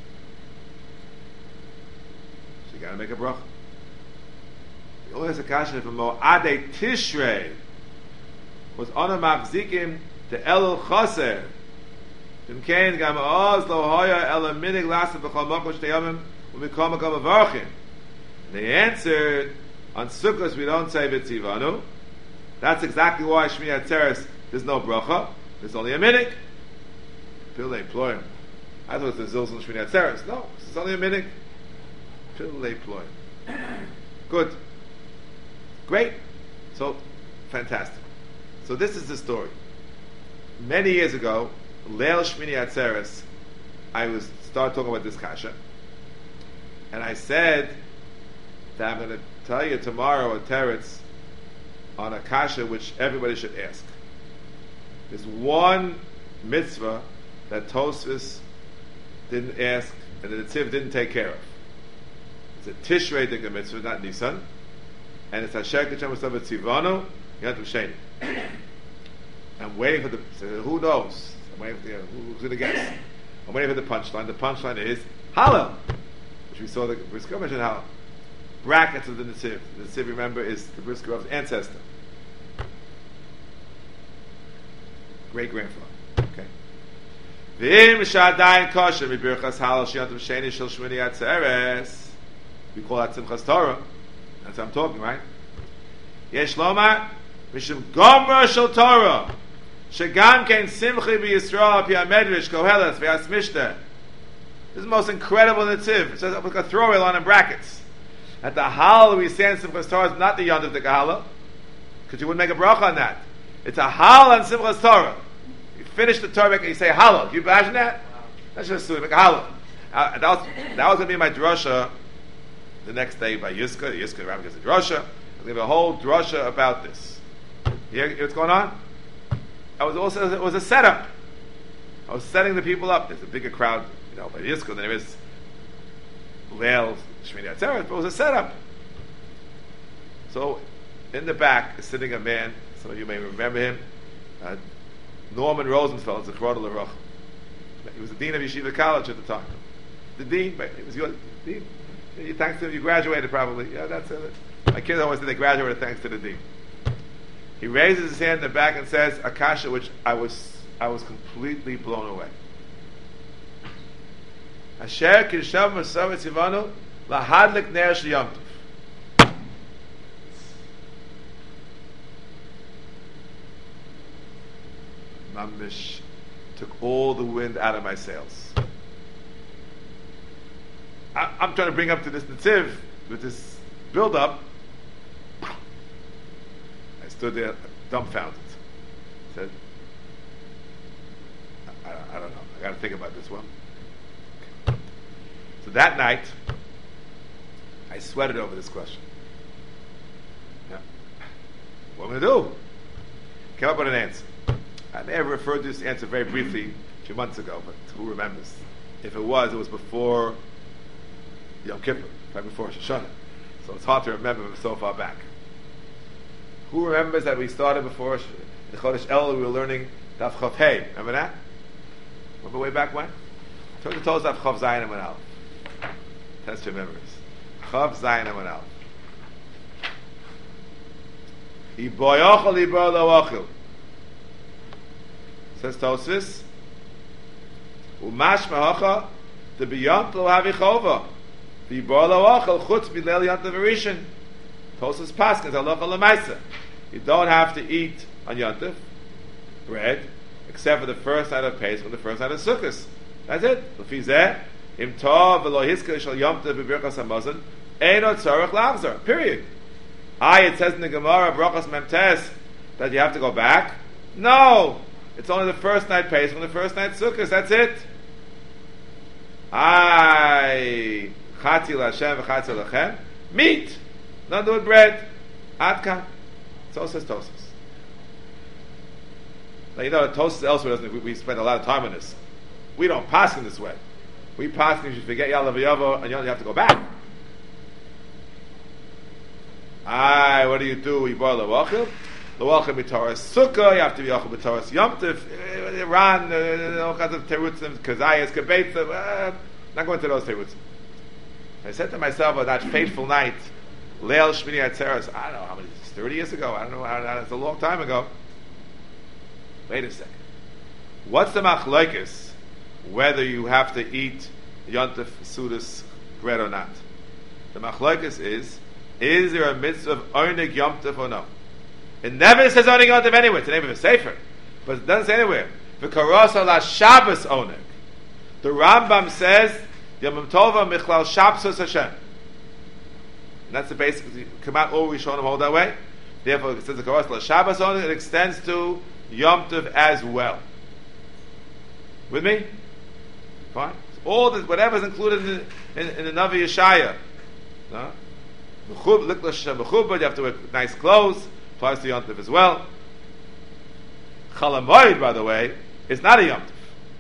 So you got to make a bracha. The only has a Kasha for Mo'adei Tishrei was Ona Machzikim to Elul Chaser. V'mkein gam oz lo hoya el minig lasted b'chol mokos shteyamim u'mikom akam avarchim. They answered, on Sukkos we don't say B'tzivanu. That's exactly why Shmini Atzeres there's no bracha. There's only a minig. Pilei ployim. I thought it was the Zilzal Shmini Atzeres. No, it's only a minig. Pilei ployim. Good. Great. So, fantastic. So this is the story. Many years ago, Leil Shmini Atzeres, I started talking about this kasha, and I said that I'm going to tell you tomorrow a teretz on a kasha which everybody should ask. There's one mitzvah that Tosfos didn't ask and the Netziv didn't take care of. It's a Tishrei Dinka mitzvah, not Nisan, and it's Asher K'Shem V'Sav Tzivanu Yom Sheni. I'm waiting for who knows? I'm waiting for who's going to guess? I'm waiting for the punchline. The punchline is Halal. which we saw the Brisker mentioned how brackets of the Netziv. The Netziv, remember, is the Brisker ancestor. Great grandfather. Okay. V'im shadayin kosher mibirchas halal shiyantav sheni shel shmini atzeres. We call that Simchas Torah. That's what I'm talking, right? Yesh lomar mishum gomra shel Torah shegam kein simchi b'Yisrael pi haMedrash Koheles v'as Mishnah. This is the most incredible Netziv. It says with a throwaway line in brackets. At the halal we say in Simchas Torah is not the Yontif the Kahala, because you wouldn't make a bracha on that. It's a halal and Simchas Torah. You finish the Torah and you say halal. Do you imagine that? That's just make a halal. That was going to be my drasha the next day by Yizka. The Rabbi gives a drasha. I'm going to give a whole drasha about this. You hear what's going on? It was a setup. I was setting the people up. There's a bigger crowd, by Yizka than there is Leil, Shmini Atzeres, but it was a setup. So, in the back is sitting a man, some of you may remember him, Norman Rosenfeld, Zechrona L'Roch. He was the dean of Yeshiva College at the time. The dean, he was your dean. Thanks to him, you graduated probably. Yeah, that's it. My kids always say they graduated thanks to the dean. He raises his hand in the back and says, Akasha, which I was completely blown away. Asher Kirshav Masavet Sivanu Lahadlik Ner Shel Yom Tov. Mamish took all the wind out of my sails. I'm trying to bring up to this Netziv with this build-up. I stood there dumbfounded. Said, I don't know. I got to think about this one. So that night, I sweated over this question. Yeah. What am I going to do? Came up with an answer. I may have referred to this answer very briefly a few months ago, but who remembers? If it was before Yom Kippur, right before Rosh Hashanah. So it's hard to remember so far back. Who remembers that we started before the Chodesh El, we were learning Daf Chav Hey. Remember that? Remember way back when? Turn the toes Daf Chav Zayin and Aleph. Test your memories. Chav Zayin and Aleph. Iboyochel Ibor Lo Ochel. Says Tosfos, Umash Mahacha the Biyont Lo Havi Chova the Ibor Lo Ochel Chutz Bilel Yont Levarishin. Tosfos Paskins Halacha Lemaisa. You don't have to eat on Yontif bread except for the first night of Pesach and the first night of Sukkot. That's it. Lefi zeh im tov v'lo hiskal shel Yontif b'birchas hamazon eino tzorach lachzor. Period. It says in the Gemara Brachas Memtes that you have to go back. No. It's only the first night Pesach and the first night Sukkot. That's it. Chatzi l'Hashem v'chatzi l'Lachem. Meat. Not doing bread. Adkan. So says Tosfos. Now Tosfos elsewhere doesn't. We spend a lot of time on this. We don't pass in this way. We pass and you should forget Yalav Yavo and you only have to go back. What do? You boil the wachil. The wachil b'Torah Sukkah. You have to be wachil b'Torah Yom Tov. Iran, all kinds of terutzim, kazayas, kabeitzim. Not going to those terutzim. I said to myself on that fateful night, Leil Shmini Atzeres. I don't know how many. 30 years ago. I don't know how. It's a long time ago. Wait a second. What's the machlokes whether you have to eat Yontif Sudas bread or not? The machlokes is there a mitzvah of Oneg Yontif or no? It never says Oneg Yontif anywhere. It's the name of a sefer, but it doesn't say anywhere. V'karos ala Shabbos Oneg. The Rambam says Yom Tova Michlal Shabbos Hashem. And that's the basic. Come out all Rishonim hold that way. Therefore, it says the Karos la Shabbos only. It extends to Yom Tov as well. With me? Fine. All this, whatever's included in the Navi Yeshaya. No? You have to wear nice clothes. Applies to Yom Tov as well. Chol Hamoed, by the way, is not a Yom Tov.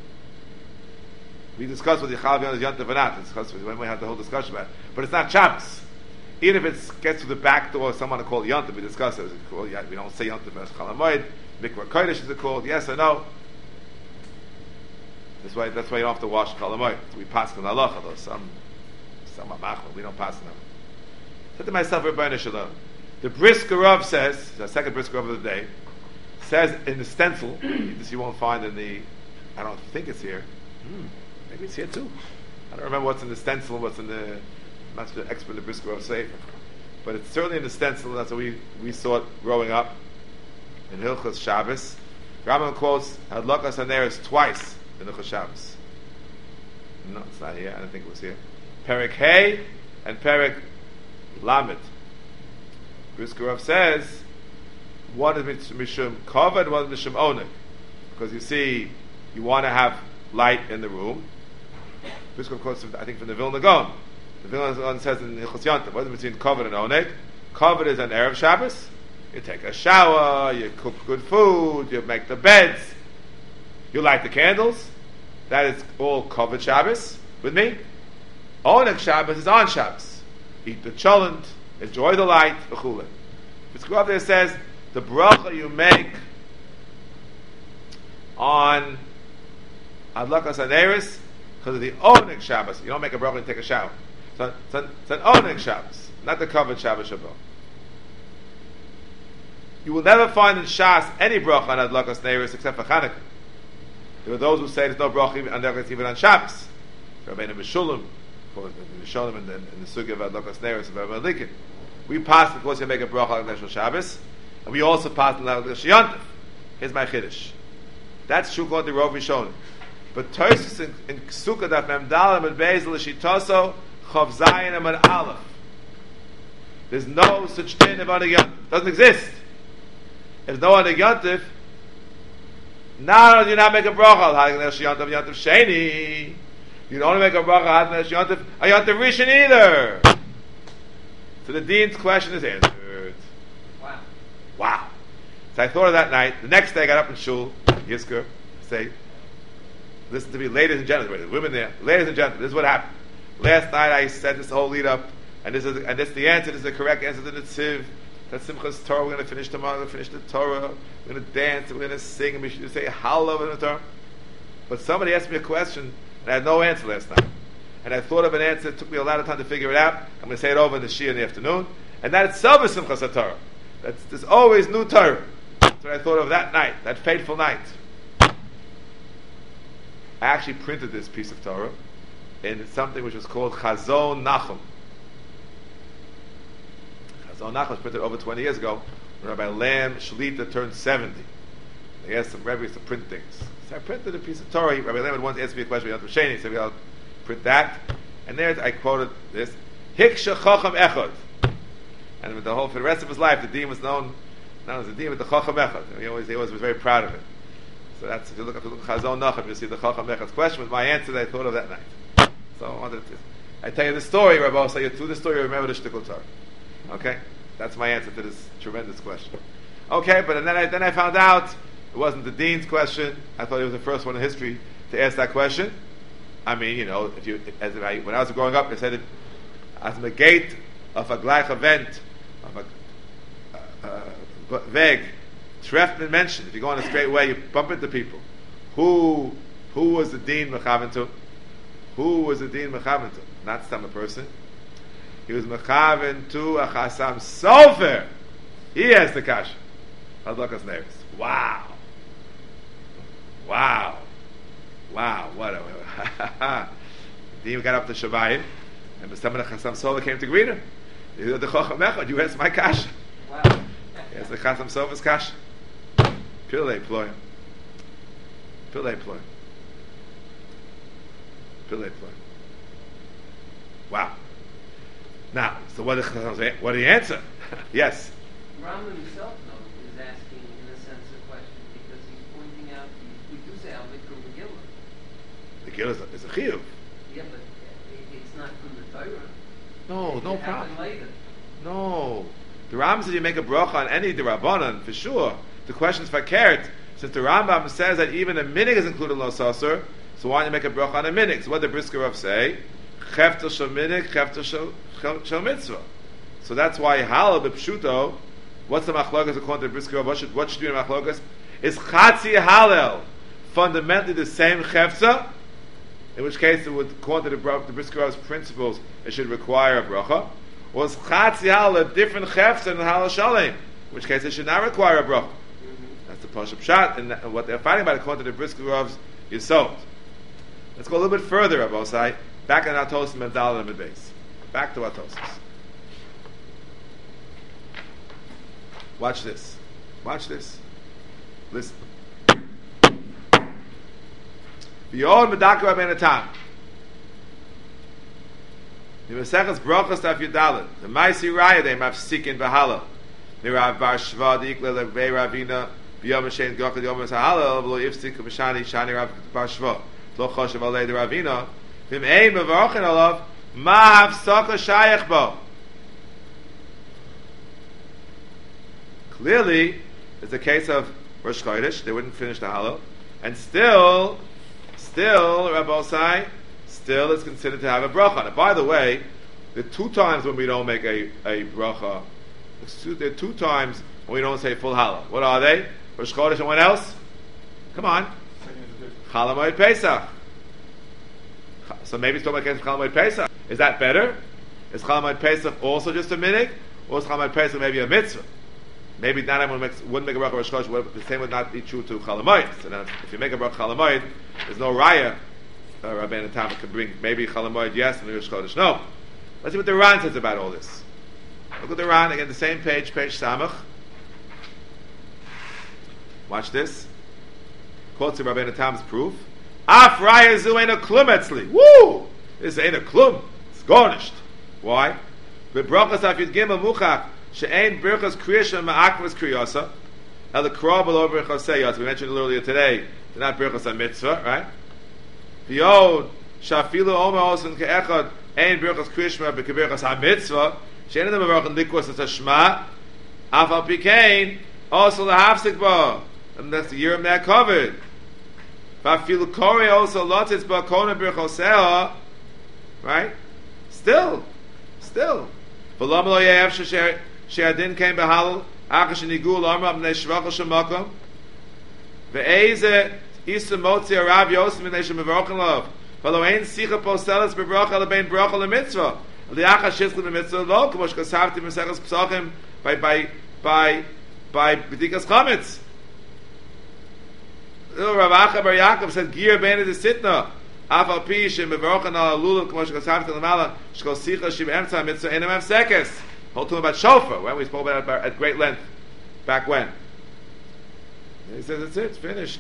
We discussed whether Chol Hamoed is Yom Tov or not. We might have the whole discussion about it. But it's not Shabbos. Even if it gets to the back door, someone to call Yontif, we discuss it. We don't say Yontif as Chol Hamoed. Mikvah Kodesh is it called? Yes or no? That's why you don't have to wash Chol Hamoed. We pass on halacha though. Some machmir, we don't pass them. I said to myself, Rebbeinu Shalom, the Brisker Rav says, the second Brisker Rav of the day, says in the stencil, this you won't find in the, I don't think it's here. Maybe it's here too. I don't remember what's in the stencil, what's in the, I'm not the expert in the Brisker Rav Sefer. But it's certainly in the stencil, that's what we saw it growing up in Hilchos Shabbos. Rambam quotes Hadlakas Haneres twice in Hilchos Shabbos. No, it's not here. I don't think it was here. Perek Hey and Perek Lamed. Brisker Rav says one is Mishum Kavod, one is Mishum Onek. Because you see, you want to have light in the room. Brisker Rav quotes, I think, from the Vilna Gaon. The Vilna Gaon says in Hilchos Yontif, what is between Kavod and Onek? Kavod is an Erev Shabbos. You take a shower, you cook good food, you make the beds, you light the candles. That is all Kavod Shabbos. With me? Onek Shabbos is on Shabbos. Eat the cholent, enjoy the light, v'chule. Brisker Rav there says, the bracha you make on Adlakas Haneres, because of the Onek Shabbos. You don't make a bracha and take a shower. So it's an Onek Shabbos, not the Kavod Shabbos Shabbat. You will never find in Shas any bracha on Adlakas Haneres except for Chanukah. There are those who say there's no bracha on Adlakas even on Shabbos. Rabbeinu Meshulam, Meshulam in the Sugya of Adlakas Haneres of Rabbi Likin. We pass, of course, you make a bracha on Adlakas Shabbos, and we also pass on Adlakas Yontif. Here's my chiddush. That's true according to Rav Rishonim. But Tosfos in Sukkah Daf Mem Dalet and Beis L'Shitoso Chav Zayin Amud Aleph. There's no such thing of Oneg Yontif. It doesn't exist. If there's no Oneg Yontif, not only do you not make a bracha on Yontif Sheni, you don't make a bracha on Yontif Rishon either. So the Dean's question is answered. Wow. So I thought of that night. The next day I got up in Shul, Yizker, say, listen to me, ladies and gentlemen, there's women there, ladies and gentlemen, this is what happened. Last night I said this whole lead up, and this is the answer, this is the correct answer to the Tziv. That's Simchas Torah, we're going to finish tomorrow, we're going to finish the Torah, we're going to dance, we're going to sing, and we should say Hallel in the Torah. But somebody asked me a question, and I had no answer last night. And I thought of an answer, it took me a lot of time to figure it out. I'm going to say it over in the Shia in the afternoon. And that itself is Simchas Torah. There's always new Torah. That's what I thought of that night, that fateful night. I actually printed this piece of Torah in something which was called Chazon Nachum. Chazon Nachum was printed over 20 years ago when Rabbi Lam Shlita turned 70. They asked some rabbis to print things. So I printed a piece of Torah. Rabbi Lam had once asked me a question about Sheni. He said, I'll print that. And there I quoted this, Hiksha Chacham Echad. And with the whole, for the rest of his life, the Dean was known not as the Dean, but the Chacham Echad. He always was very proud of it. So that's, if you look at Chazon Nachum, you'll see the Chacham Echad's question was my answer that I thought of that night. So I tell you the story, Rabbi, so through the story you remember the Shtickle Torah. Okay? That's my answer to this tremendous question. Okay, but then I found out it wasn't the Dean's question. I thought he was the first one in history to ask that question. I mean, you know, when I was growing up, they said it as a gate of a gleich event, of a weg, Trefman mentioned, if you go on a straight way, you bump into people. Who was the Dean Mechaven to? Who was the Dean Mechaven to? Not some person. He was Mechaven to a Chasam Sofer. He has the kasha. Adlakas Neres. Wow. What a Dean got up to Shabayim, and some of the Chasam Sofer came to greet him. He said, the Chacham Echad, you asked my kasha. Wow. Yes, the Chasam Sofer's kasha. Pillei Ployim. Wow. Now, so what do you answer? Yes. Rambam himself, though, is asking, in a sense, a question, because he's pointing out, we do say Al-Mikra Megillah. The Megillah is a chiyuv. Yeah, but it's not from the Torah. No It problem. happened later. No. The Rambam says you make a bracha on any D'Rabbanan, for sure. The question is fakert. Since the Rambam says that even a minig is included in Lo Sasur, so why don't you make a bracha on a minig? So what did the Brisker Rav say? Chefta shel minig, chefta shel mitzvah. So that's why halal b'pshuto. What's the machlokas according to the Brisker Rav? What should you do in machlokas? Is chatzi halal fundamentally the same chefza, in which case it would, according to the Brisker Rav's principles, it should require a bracha. Or is Chatzi Halal a different chefs than Halal Shalem, in which case it should not require a bracha. That's the Pashup Pshat, and what they're fighting about according to the Brisker Rav's Yisod. Let's go a little bit further, Rabbi Osai, back in Atosim and Dal and Medbeis. Back to Atosis. Watch this. Watch this. Listen. B'yod Medakar Rabbeinu Tam. The Maseches Brachos Daf Yudalet. The Maisi Raya they mafsikin b'halal. The Rav Bar Shva the Ikle Levei Ravina B'yom Hashem Gachad Yom HaHalal V'lo Yifsik B'shani Shani Rav Bar Shva Lo Choshev Alei the Ravina V'im Ein Mevarchin Alav Ma Hafsaka Shayach Bo. Clearly, it's a case of Rosh Chodesh. They wouldn't finish the Halal, and still, Rabbi Osai, still is considered to have a bracha on it. By the way, the two times when we don't make a bracha, there are two times when we don't say full Halal. What are they? Rosh Chodesh and what else? Come on. Chol Hamoed Pesach. So maybe it's talking about Chol Hamoed Pesach. Is that better? Is Chol Hamoed Pesach also just a minig? Or is Chol Hamoed Pesach maybe a mitzvah? Maybe not everyone wouldn't make a bracha Rosh Chodesh. The same would not be true to Chol Hamoed. So now, if you make a bracha Chol Hamoed, there's no raya. Rabbeinu Tam could bring maybe Chol Hamoed yes and Rosh Chodesh no. Let's see what the Ran says about all this. Look at the Ran again, the same page Samach. Watch this. Quotes the Rabbeinu Tam's proof. Af raya zu ein a klum etzli. Woo! This ain't a klum. It's garnished. Why? The brachas af yud gimel muchach. She'ein birchas kriyasha ma'akvas kriyasa. El the krabel over chaseyas. We mentioned it earlier today. They're not birchas a mitzvah, right? V'yod shafilu omer osen ke'echad ein birchas kriyashma b'kebirchas ha-mitzvah. She'ein them avarchan likwas as a shma. Afal pikein also the hafsik ba. And that's the year of that covered. V'afilu kore also lotis ba kona birchoseha. Right? Still. V'lam lo ye'ev shesher She'adin came behalal Akash Nigul Amra Bnei Shvachal Shemakom Ve'eze Isa Motzi Arav Yosef Bnei Shemevarochin Lov V'lo Ein Sicha Postelis Bebracha Lebein Bracha LeMitzvah Li'achas Shizli B'Mitzvah Lo K'mosh Kasavti B'Meseches P'sachim by B'dikas Chametz. Rav Acha Bar Yaakov said Gir B'nei Desitna Afal Pi Shemevarochin Al Lulav K'mosh Kasavti L'Mala Shkol Sicha Shib Emtza Mitzvah Enam Efsekes. Whole talking about shofar, when we spoke about it at great length back when. And he says that's it, it's finished.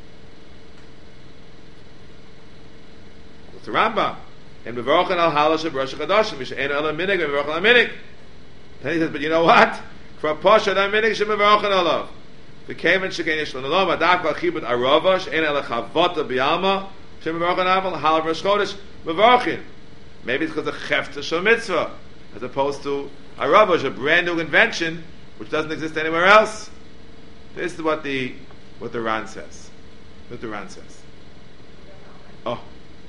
What's the Rambam? And mevarochin al halash of Rosh Chodeshim, mishe'en al minig, mevarochin al minig. Then he says, but you know what? For a posha al minig, she mevarochin alav. The kaven shekain yishlan alom, adav kal chibut arava, she'en al chavota bialma, she mevarochin aval, halav Rosh Chodesh, mevarochin. Maybe it's because of chefta shel mitzvah, as opposed to Arava is a brand new invention which doesn't exist anywhere else. This is what the Ran says. What the Ran says. Oh.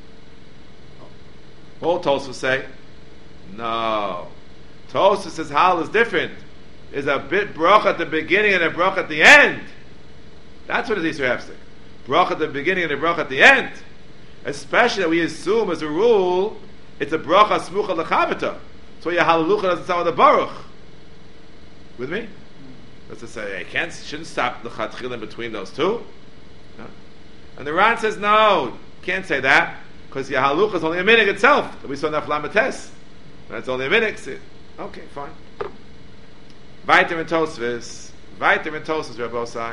All Tosfos say, no. Tosfos says Hal is different. There's a bit bracha at the beginning and a bracha at the end. That's what it is for Hefsek. Bracha at the beginning and a bracha at the end. Especially that we assume as a rule it's a bracha smucha lechavita. So your halalucha doesn't start with a baruch. With me? Let's just say, shouldn't stop the chatchil in between those two. No. And the Ran says, no, can't say that, because your halalucha is only a minig itself. We saw in Aflamates. That's only a minig. Okay, fine. Weiter in Tosfos, Rabbi Osai.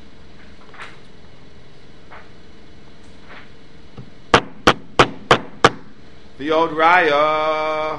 The old Raya.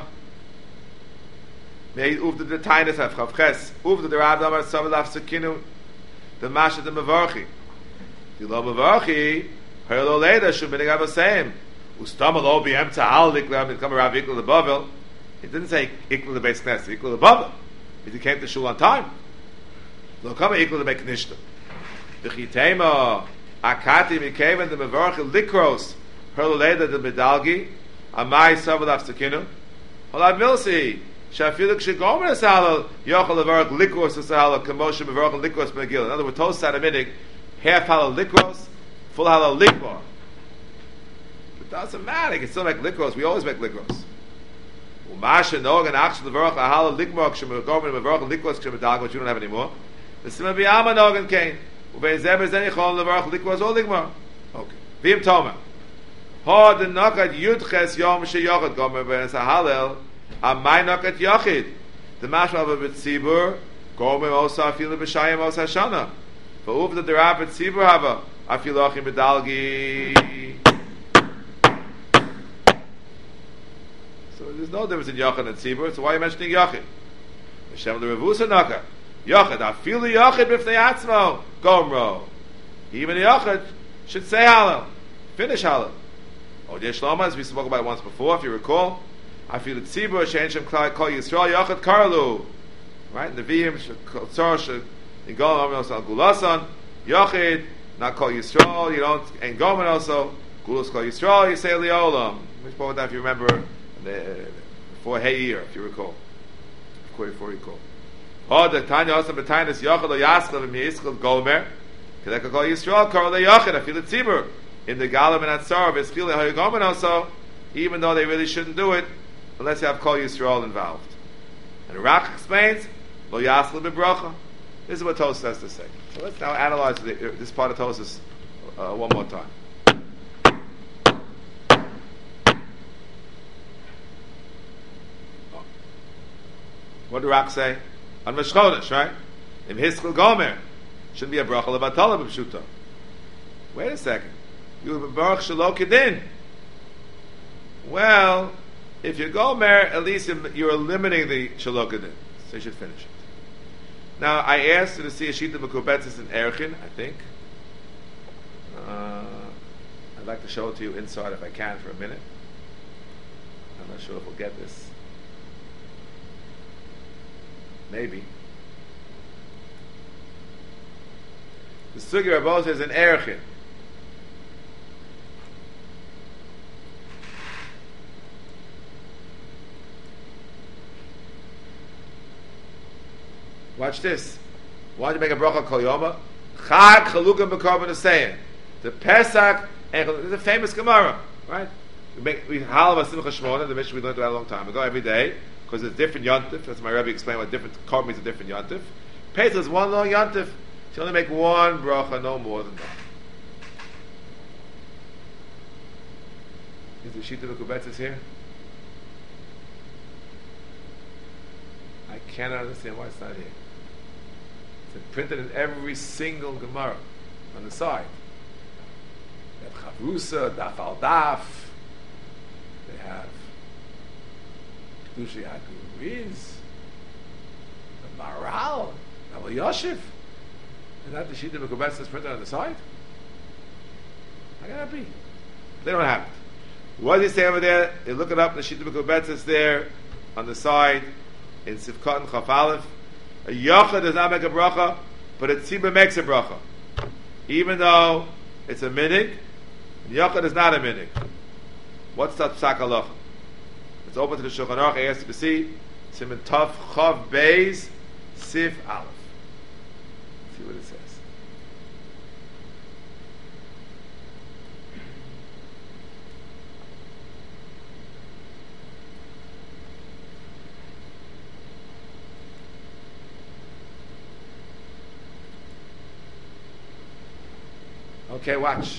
May uvde the tines have Chavches. Uvde the Rav Damar Savalaf Sekinu. The Masha the Mevarchi. The Lo Mevarchi. Herlo Leda should be the same. Ustama Lo B'Hem Ta'al Likla. It come Rav Ikla the Bavel. He didn't say Ikla the Beis Knesset. Ikla the Bavel. He came to shul on time. Lo come Ikla the Beis Knesset. The Chitema Akati Mikaven the Mevarchi Likros. Herlo Leda the Medalgi. Amai Savalaf Sekinu. Holad Milsi. Shafiluk shegomer salal yochel levarach likros salal kamosha mevarach likros megil. In other words, toast sadaminnig, half halal likros, full halal likor. It doesn't matter. You can still make likros. We always make likros. Umasha nog and achshel levarach ahala ligmor kshem gormen levarach likros kshem medalga, which you don't have anymore. The sima biyama nog and kain. Uvein zebes then yichol levarach likros or ligmor. Okay. Vim toma. Ha the nakat yudches yom sheyachid gormen be'es ahalel amay nakat yachid. The mashal of a betzibur gormen osa afilu b'shayim osa shana. V'uv the derab betzibur hava afilu achim medalgi. So there's no difference in Yachid and Tzibur, so why are you mentioning Yachid? Hashem the Revusa Naka. Yachid, afilu Yachid b'fnei atzmo, gomro. Even the Yachid should say Hallel. Finish Hallel. Oh, Yesh Shlomo, as we spoke about once before, if you recall, afilu Tzibur, she'en shem kol Yisrael, Yachid karlu. Right? In the V'im, tzor, in Golom, al Gulasan, Yachid, not kol Yisrael, you don't, and Gomen also, Gulas kol Yisrael, you say Liolam. We spoke about that if you remember, before Heir, if you recall. Before you recall. Oh, the Tanya also betainis Yachid or Yaskal and Yisrael Gomer. Kedeka kol Yisrael kol the Yachid. I feel it tzibur in the Galam and Atzar of Yisrael and Gomer also, even though they really shouldn't do it unless you have kol Yisrael involved. And Rak explains Lo Yaskal b'bracha. This is what Tosas has to say. So let's now analyze this part of Tosas one more time. What did Rak say? On Rosh Chodesh, right? In Hiskul Gomer, shouldn't be a bracha levatala b'pshuta. Wait a second. You have a baruch shelo kedin. Well, if you Gomer, at least you're eliminating the shelo kedin, so you should finish it. Now, I asked you to see a sheet of Mekubetzis in Erchin, I think. I'd like to show it to you inside if I can for a minute. I'm not sure if we'll get this. Maybe. The Sugi Rabos is in Erchin. Watch this. Why do you make a bracha kol yoma? Chag chalukah b'korban asein. The Pesach and this is a famous Gemara, right? We halav simcha shmona, the mission we learned about a long time ago every day. Because it's different yontif. That's my Rebbe explained what different korban means a different yontif. Pesach is one long yontif. You only make one bracha, no more than that. Is the sheet of the Kubetzis here? I cannot understand why it's not here. It's printed in every single Gemara on the side. They have Chavrusa, Daf al Daf. They have Kedusha Yaakov Riz, the Maral, Rabbi Yosef, and not the sheet of Mekubetzis that's printed on the side? How can that be? They don't have it. What does he say over there? They look it up in the sheet of Mekubetzis there on the side in Sivkot and Chaf Aleph. A Yochid does not make a bracha, but a Tzibur makes a bracha. Even though it's a minig, Yochid is not a minig. What's that psak halacha? It's open to the Shulchan Aruch, ASBC, Siman Tov Chav Beis Sif Aleph. See what it says. Okay, watch.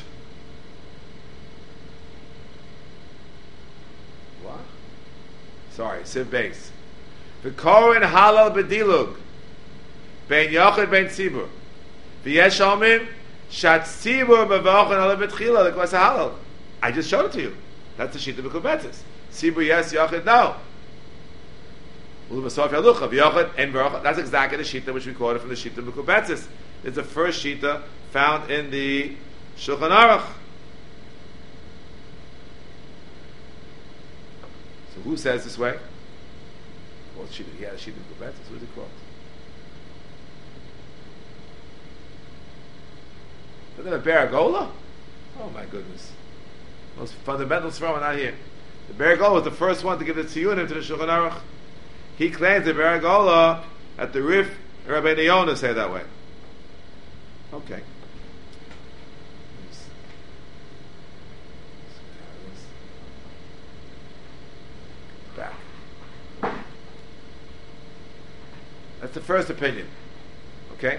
What? Sorry, Siv Beis. V'korin halal bedilug. Ben yochid ben tzibur. V'yesh omim shat tzibur mevochen ala betchila. Like what's a halal? I just showed it to you. That's the sheet of Mekubetzis. Tzibur yes, yochid no. Ulumasof yalucha v'yochid en v'rochid. That's exactly the shita which we quoted from the sheet of Mekubetzis. It's the first shita found in the Shulchan Aruch. So who says this way? Well, he had a sheet of Mekubetzis. Who's it quote? Isn't it a Baragola? Oh my goodness. Most fundamental svara not here. The Baragola was the first one to give the tziyunim to the Shulchan Aruch. He claims the Baragola at the Rif Rabbi Yonah say that way. Okay. That's the first opinion. Okay?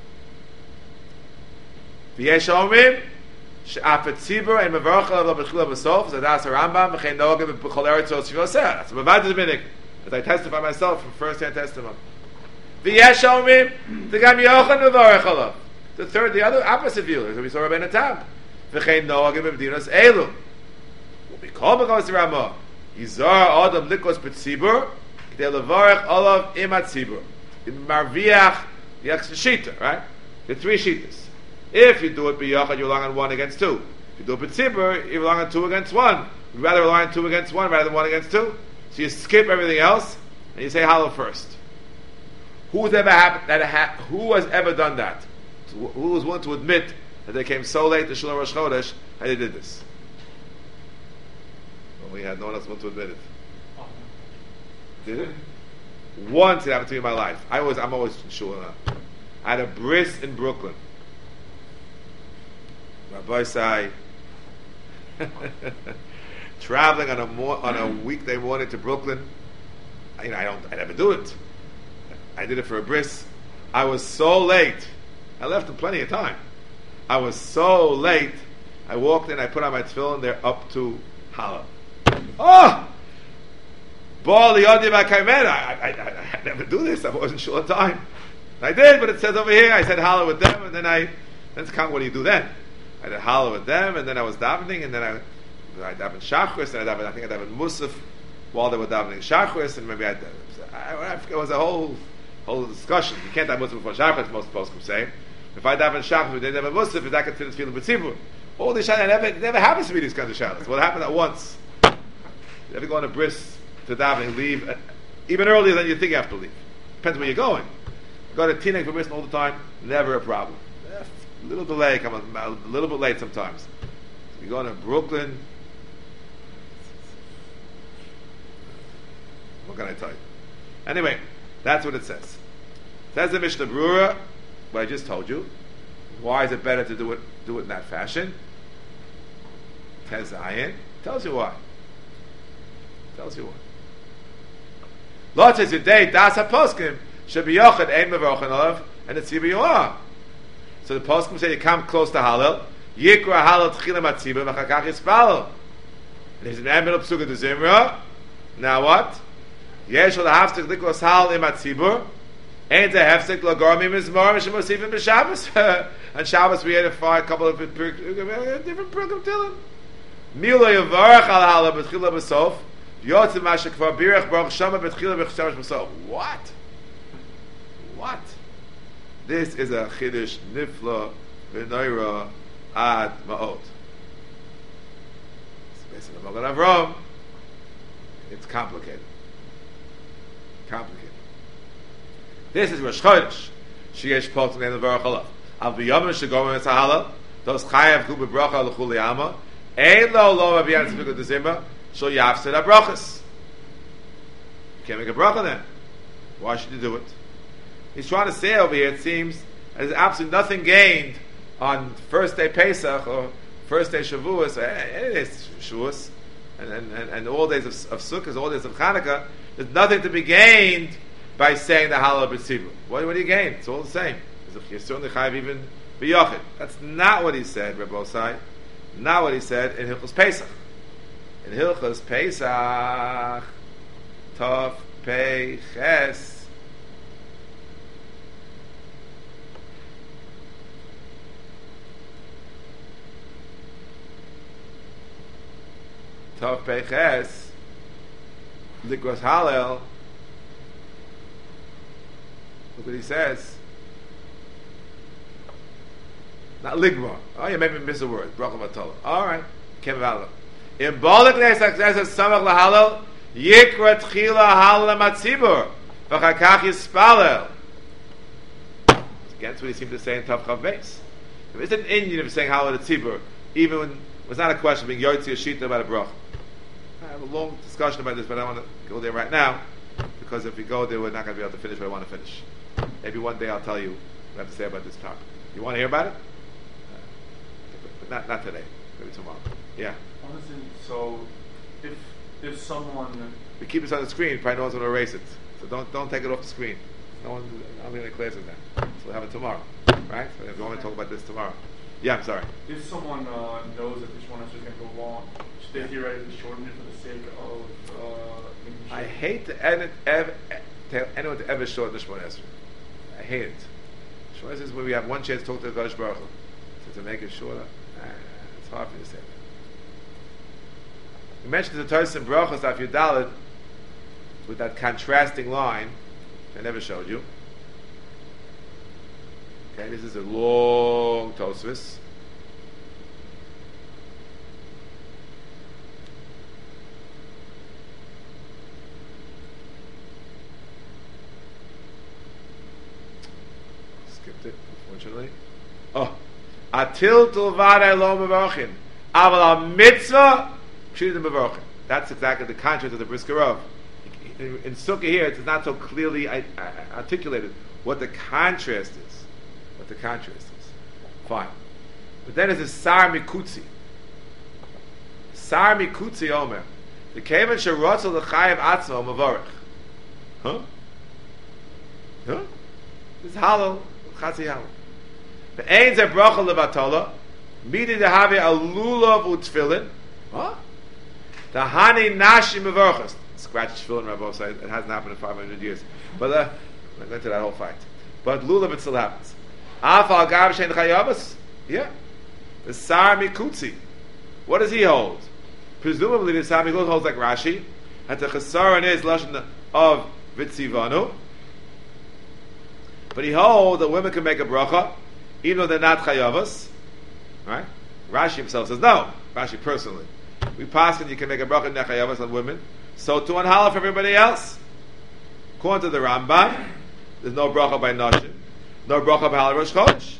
V'yesh omrim she'af etzibur and mevarach alav b'chila b'sof zadas harambam v'chein nogim b'chol eretz yos yoseh. That's a bavad d'minik, as I testify myself from first-hand testimony. V'yesh omrim v'gam yochad mevarach alav. The other opposite view is that we saw Rabbeinu Tam. V'chein nogim b'mdinos elu. We call b'chol the Ramah. Yizar adam likos b'tzibur k'dei levarach alav im atzibur. In marviach the shita, right? The three shitas. If you do it b'yachad, you rely on 1 against 2. If you do it b'tzibur, you rely on 2 against 1. You'd rather rely on 2 against 1 rather than 1 against 2. So you skip everything else and you say halal first. Who has ever done that? Who was willing to admit that they came so late to Shulchan Rosh Chodesh and they did this? Well, we had no one else willing to admit it. Did it? Once it happened to me in my life. I'm always in shul now. I had a bris in Brooklyn. Rabbi Sai traveling on a weekday morning to Brooklyn. I never do it. I did it for a bris. I was so late. I left in plenty of time. I was so late. I walked in. I put on my tefillin. They're up to Halal. Oh. I never do this. I wasn't sure of time. I did, but it says over here, I said halal with them, and then it's kind of what do you do then? I did halal with them, and then I was davening, and then I davened shachris, and I think I davened musaf while they were davening shachris, and maybe I forget, it was a whole discussion. You can't daven musaf before shachris, most poskim say. If I daven shachris, we didn't daven musaf, is that considered feeling b'tzibur? All these shalas, it never happens to me, these kinds of shalas. Well, it happened at once. You ever go on a bris to davening, leave even earlier than you think you have to leave. Depends where you're going. Go to Tineg for Bris all the time, never a problem. A little delay, come on, a little bit late sometimes. You go to Brooklyn. What can I tell you? Anyway, that's what it says. It says the Mishnah Brura, what I just told you. Why is it better to do it in that fashion? Tez Ayin tells you why. Tells you why. Lot says today das haposkim should be yochad ein mevorchen olav and it's yibiyuah. So the poskim say you come close to halal, yikra halal tchilim atzibur v'chakach yispalel. And there's an middle psuga to Zimra. Now what? Yesh ol hafzik likos halal im atzibur. Ain't a hefzik lagormi mizmor mishemosifim b'Shabbos. On Shabbos we had a couple of different program tillim. Milo yavarach al halal b'tchila b'sof. What? This is a chiddush nifla v'noira ad ma'ot. It's based on the Magen Avraham. It's complicated. This is Rosh Chodesh. Sheyesh potem ne'en levarach alav. Al v'yomim shegomim etzahalal. Those chayav hu b'bracha l'chuli ama. Ein lo aviyan tzvika d'zimba. So you have to say brachas. You can't make a bracha then. Why should you do it? He's trying to say over here, it seems, there's absolutely nothing gained on first day Pesach or first day Shavuos, any days Shavuos, and all days of Sukkot, all days of Chanukah. There's nothing to be gained by saying the halal b'tzibur. What do you gain? It's all the same. You're certainly chayav even b'yochid. That's not what he said, Rebbe Osai. Not what he said in Hilchos Pesach. In Hilchos Pesach, Tov Pei Ches, Tov Pei Ches, Likros Halel. Look what he says. Not Ligmar. Oh, you maybe miss a word. Bracha Batola. All right. Kev in Bolek Nesach Samach LaHalal Yikra Tchila Halal Matzibur V'chakach Yispalel. Against what he seemed to say in Tav Chav Beis. If it's an Indian of saying Halal Tzibur, even when it was not a question of being Yotzi Ashita about a brach. I have a long discussion about this, but I don't want to go there right now because if we go there, we're not going to be able to finish what I want to finish. Maybe one day I'll tell you what I have to say about this topic. You want to hear about it? But not today. Maybe tomorrow. Yeah. So, if someone we keep this on the screen, probably no one's going to erase it. So don't take it off the screen. No one. I'm going to classes now, so we'll have it tomorrow, right? So we want to talk about this tomorrow. Yeah, I'm sorry. If someone knows that this one is just going to go long, should they theoretically shorten it for the sake of making sure? I hate to tell anyone to ever shorten the Shemona Esrei. I hate it. Shemona Esrei is when we have one chance to talk to the Kadosh Baruch Hu. So to make it shorter, it's hard for you to say that. We mentioned the Torah in Brachos Daf Yud Daled with that contrasting line I never showed you. Okay, this is a long Tosfos. Skipped it, unfortunately. Oh, Atil Tulvadai Lo Mevorchin, Aval Al Mitzvah Pshitim Mevorchin. That's exactly the contrast of the Brisker Rov. In Sukkah here, it's not so clearly articulated what the contrast is. Fine. But then there's a Sar Mikutzi. Sar Mikutzi Omer. The Kavan Sharotzel L'chayev Atzmo Mavorech. Huh? This is Halal, Chatzi Halal. The Ein Ze Bracha Levatola. Midi Dehavi Alulav Utfilin. Huh? The Hani Nashi Mavorechas. Scratch tefillin, Rabbi said it hasn't happened in 500 years. But I went into that whole fight. But lulav it still happens. Afal gav shein chayavas. Yeah. The Sar Mikutzi. What does he hold? Presumably the Sar Mikutzi holds like Rashi. And the chesaron is lashon of vitzivanu. But he holds that women can make a bracha even though they're not chayavas. Right? Rashi himself says no. Rashi personally. We pass and you can make a bracha nechayavas on women. So to unhalal for everybody else. According to the Rambam, there's no bracha by Nashim, no bracha by Halal Rosh Chodesh.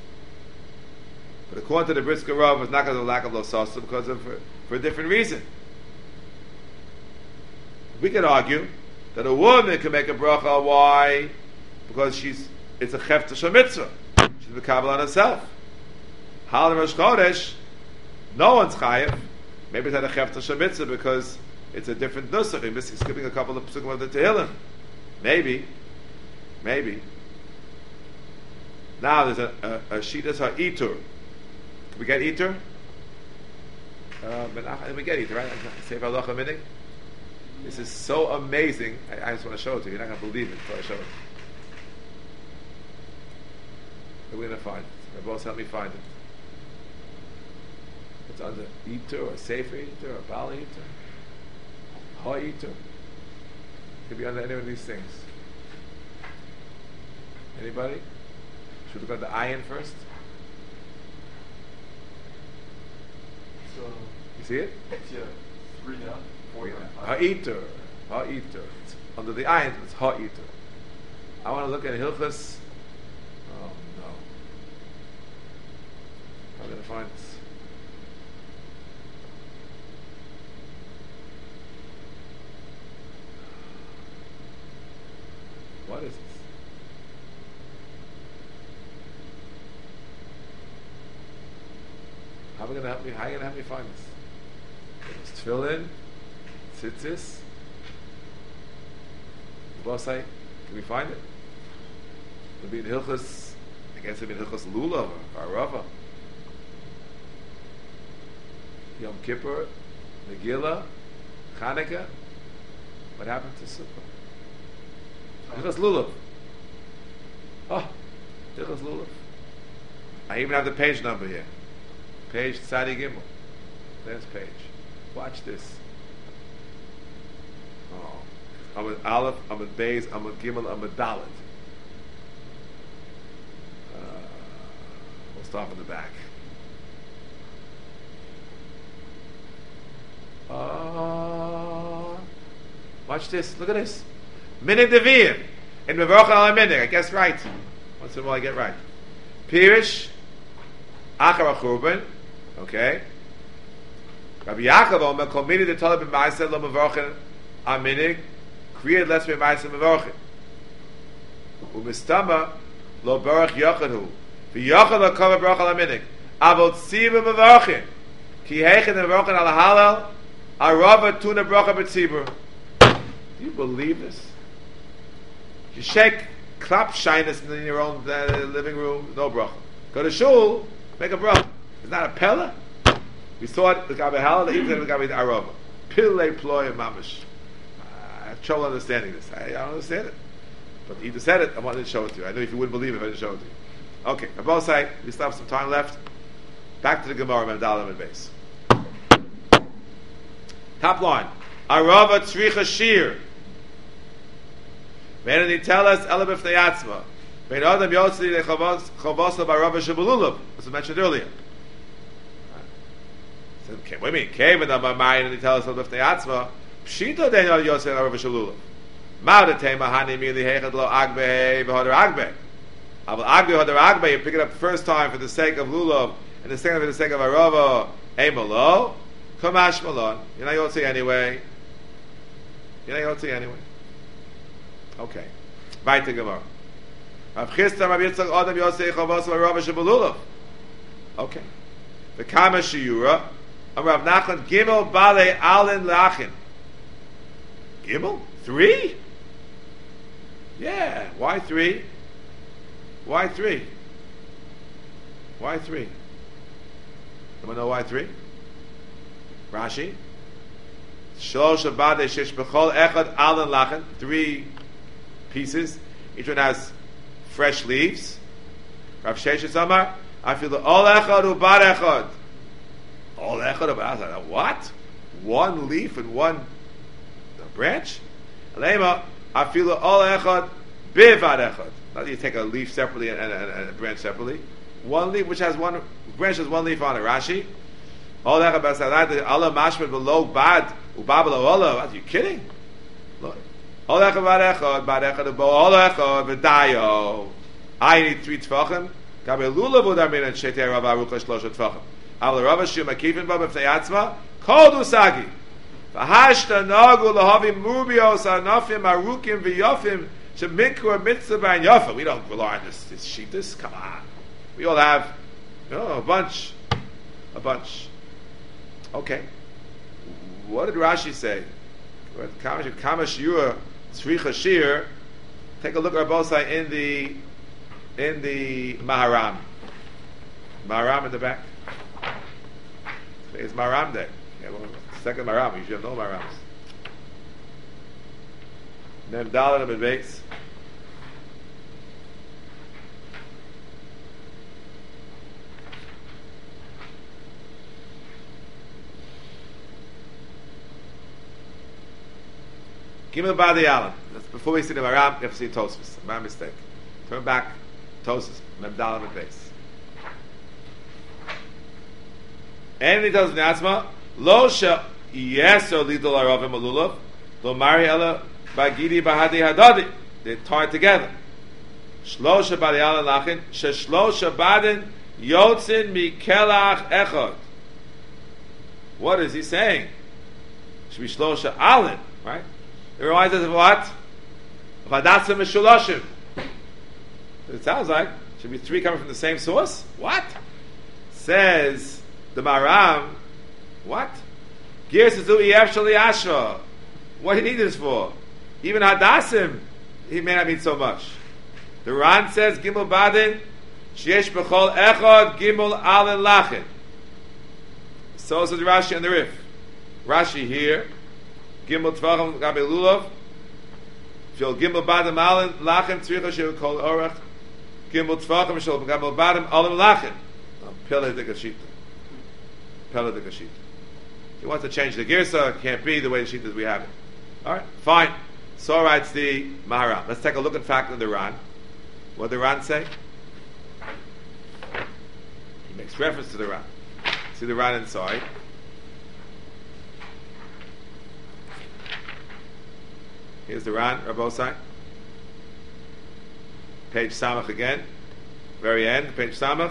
But according to the Brisker Rov, it's not because of lack of losasa, because of for a different reason. We can argue that a woman can make a bracha. Why? Because it's a chefta shel mitzvah. She's mekabel on herself. Halal Rosh Chodesh, no one's chayiv. Maybe it's not a chefta shel mitzvah because it's a different nusach. You're skipping a couple of psukim of the Tehillim. Maybe. Now there's a shitas ha'itur. Can we get itur? We get itur, right? Save halacha minig. This is so amazing. I just want to show it to you. You're not going to believe it until I show it. We're going to find it. My boss helped me find it. It's under itur, or sefer itur, or bala itur. Ha'itur. Could be under any of these things. Anybody? Should we look at the ayin first? So, you see it? Yeah, 3 down, 4 down. Ha'itur. It's under the ayin, it's ha'itur. I want to look at Hilchas. Oh no. I'm going to find this. What is this? How are you going to help me? How are you going to help me find this? It's tefillin, tzitzis, bosai. Can we find it? It'll be in Hilchas. I guess it'll be in Hilchas Lulav or Arava. Yom Kippur, Megillah, Chanukah. What happened to Sukkah? Hilchas Lulav. Oh, Hilchas Lulav. I even have the page number here. Page Tzadi Gimel. There's page. Watch this. Oh, Amud Aleph, Amud Beis, Amud Gimel, Amud Dalet. We'll start from the back. Watch this. Look at this. Minig Deviyim. In Mevorach al Minig. I guess right. Once in a while I get right. Pirish. Achar HaChurban. Okay. Rabbi Yaakov Omer Kol Mini D'Toleh B'Maaseh Lo Mevorachin al Minig. Created less B'Maaseh Mevorachin. Umistama Lo Barach Yochadhu. V'Yochad Lo Kova Barach al Minig. Avot Tziva Mevorachin. Ki Heichet Mevorachin al Halal. Arava Tuna Bracha B'Tzibur. Do you believe this? You shake clap shyness in your own living room, no bracha. Go to shul, make a bracha. It's not a pella. We saw it, the Gabi Halal, the Ibn, the Gabi Arava. Pillei ploy mamish. I have trouble understanding this. I don't understand it. But he just said it, I wanted to show it to you. I know if you wouldn't believe it if I didn't show it to you. Okay, on both sides, we still have some time left. Back to the Gemara, Memdalim and base. Top line. Arava tzricha shir. Ve'en tell us ela b'fnei atzma. Ve'en adam yotzi lechavos b'arava shebululav. As we mentioned earlier. Okay, what do you mean? Came with my mind and he tells us ela b'fnei atzma. Pshita dein adam yotzi lechavos shebululav. Ma'adatei mahani mili hechad lo agbe v'hodar agbe. Aval agbe hodar agbe. You pick it up the first time for the sake of lulav and the second for the sake of arava. Eimalo. Kamash malon. You're not yotzi anyway. You're not yotzi anyway. Okay. Weiter Gemara. Rav Chisda Rav Yitzchak Adam Yosei Chavos V'Rava Shebululav. Okay. The Kama Shiura. Rav Nachman Gimel Bale Alin Lachin. Gimel? 3? Yeah. Why 3? Why 3? Why 3? Anyone know why 3? Rashi. Shlosh Abade Shesh Bechol Echad Alin Lachin. 3 pieces. Each one has fresh leaves. Rav Sheshes Amar, I feel the all echad ubar echad. All echad ubar echad. What? One leaf and one branch? Alema, I feel the all echad bivad echad. Not that you take a leaf separately and a branch separately. One leaf which has one branch has one leaf on it. Rashi. All echad basalat Allah mashmed below bad ubab below Allah. Are you kidding? Look. All echad bar echad abo all echad v'dayo. I need 3 tefachim. Gabe lulav udarmin and shetei rav arucha shlosha tefachim. Aval rav shum akivin ba b'fnei atzma kol dusagi. V'hashta nagu lahavi mubios anafim arukim v'yofim shemikra mitzvah and yofa. We don't rely on this shittus. Come on. We all have, a bunch. Okay. What did Rashi say? Kama shiur tzricha shir. Take a look at Rabosai in the Maharam. Maharam in the back. It's Maharam Day. Yeah, well, second Maharam. You should have no Maharams. Mem Dalet Amid Beis. Gimel Badi Alan. Before we see the Maharam, you have to see Tosfos. My mistake. Turn back. Tosfos. Mem Dalet Amid Beis. And he tells Natsma, Lo shel yeso lidol aravim alulav, lo mari ela bagidi bahadi hadadi. They're tied together. Shlosha badi alan lachin, sheshlosha badin yotzin mikelach echad. What is he saying? Should be shlosha alan, right? It reminds us of what? Of hadatzim mishulashim. It sounds like should be 3 coming from the same source. What? Says the Maram, what? What do you need this for? Even Hadassim, he may not mean so much. The Ran says, Gimel Badin, Sheyesh Bechol Echad, Gimel Alin Lachin. So says Rashi on the Rif. Rashi here, Gimel Tvachim Gabi Lulav, Shel Gimel Badim Alin Lachin, Tzricha Shel Kol Orach, Gimel Tvachim Shel Gimel Badim Alin Lachin. Pele de Gashita. Pele de Gashita. If he wants to change the girsa, it can't be the way the sheet is we have it. Alright, fine. So writes the Maharam. Let's take a look in fact at the Ran. What did the Ran say? He makes reference to the Ran. See the Ran inside. Here's the Ran, Rabosai. Page Samach again. Very end, page Samach.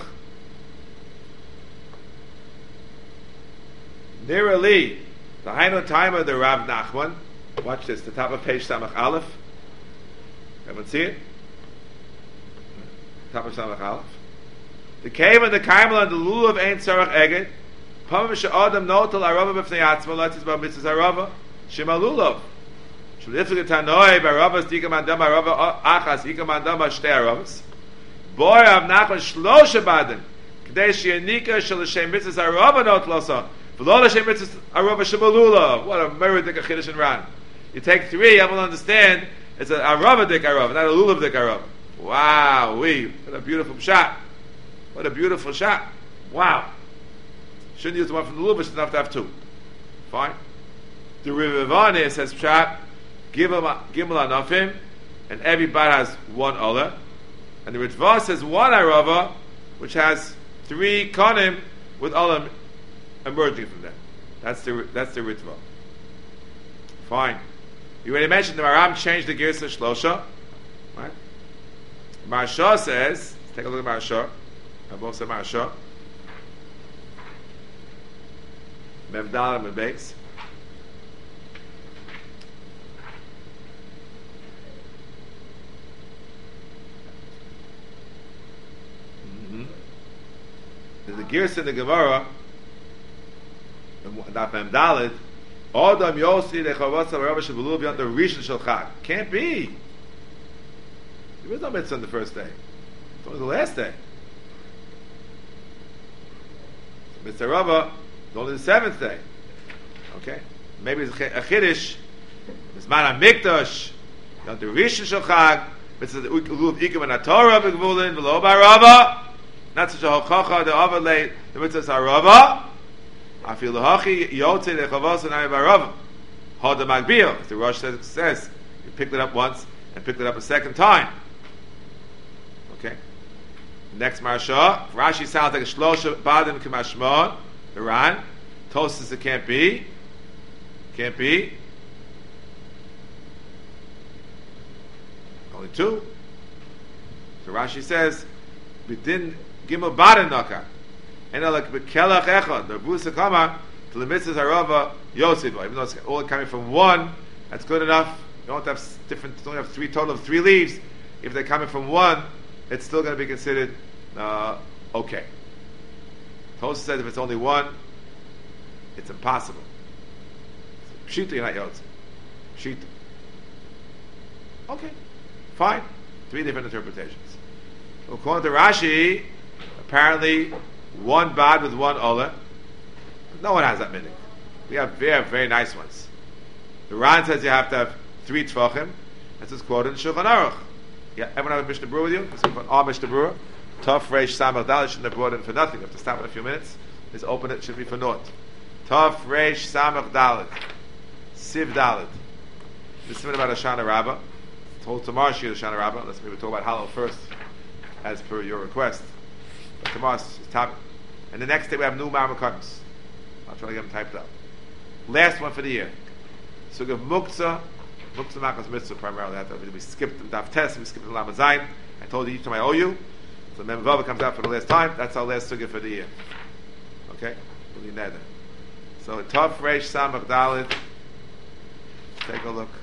Nearly, the Hainu time of the Rav Nachman. Watch this, the top of page Samach Aleph. Everyone see it? Top of Samach Aleph. The cave and the Kaimel and the Lulav Ein Tzarech Eged. Pam Sha'adam Notel Arava B'fnei Atzma Letzis Ba Mitzvahs Arava. Shema Lulav. Shlifik Tanoi by Rabbas Dikamandam by Rabba Achas Dikamandam by Shtei Rabbas. Boy Rav Nachman Shlosha Badim. K'dei Sheyanika Shel Hashem Mitzvahs Arava Not Losa. V'lo Hashem Mitzvahs Arava Shemalula. What a meridik Achidish and Ran. You take three, I will understand. It's an Arava Dik Arava, not a Lulav Dik Arava. Wow, what a beautiful shot. What a beautiful shot. Wow. Shouldn't use the one from the Lulav, it's enough to have two. Fine. The Rivavane says Pshat, Gimel Anafim, and every bar has one Ola. And the Ritva says one Arava, which has three Konim with Olam emerging from them. That's the Ritva. Fine. You already mentioned the Maram changed the Girsa Shlosha. Right? Marsha says, let's take a look at Marsha. I both said Marsha. Mevdalim and Beis. There's a Girsa in the Gemara, Daf Mem Adam Yosi Lechavas Rabba Shabulu beyond the Rishon Shel Chag. Can't be. There is no mitzvah on the first day. It's only the last day. So Mitzvah Rabba is only the seventh day. Okay? Maybe it's a Chiddush. It's Man HaMikdash. Beyond the Rishon Shel Chag. Mitzvah the Uluv Ikim and HaTorah Begvulin V'lo Rabba. Not such a Hochacha the Avalei the Mitzvah Rabba. I feel the hachi yotze lechavos and I barava. Hod the magbiyah. The Rosh says you picked it up once and picked it up a second time. Okay. Next marsha. Rashi sounds like a shlosha badim k'mashmon. The Ran. Tosas it can't be. Can't be. Only two. So Rashi says b'din gimel badim naka. And like Bekelach Echad, the Busa Kama, to the Mitzvahs Harava Yosef. Even though it's all coming from one, that's good enough. You don't have three total of three leaves. If they're coming from one, it's still going to be considered okay. Tosa says if it's only one, it's impossible. Pshita, you're not Yotze. Pshita. Okay, fine. Three different interpretations. According to Rashi, apparently one bad with one ola. No one has that many. We have very, very nice ones. The Ran says you have to have three tvachim. That's his quote in Shulchan Aruch. Yeah, everyone have a Mishnah Berurah with you? Our Mishnah Berurah. Tov Reish Samach Dalet shouldn't have brought it in for nothing. You have to stop in a few minutes. Just open it, should be for naught. Tov Reish Samach Dalet. Siv Dalet. This is about Hoshana Rabbah. Told tomorrow she is Hoshana Rabbah. Let's maybe talk about Hallel first, as per your request. But tomorrow's topic. And the next day we have new Marmakams. I'll try to get them typed up. Last one for the year. So we have Muktzah Makas Mitzvah primarily. We skipped the Daf Tes, we skipped the Lama Zayin. I told you each time I owe you. So Mem Vav comes out for the last time. That's our last sugya for the year. Okay? Really nether. So Tov Reish Samach Dalet. Take a look.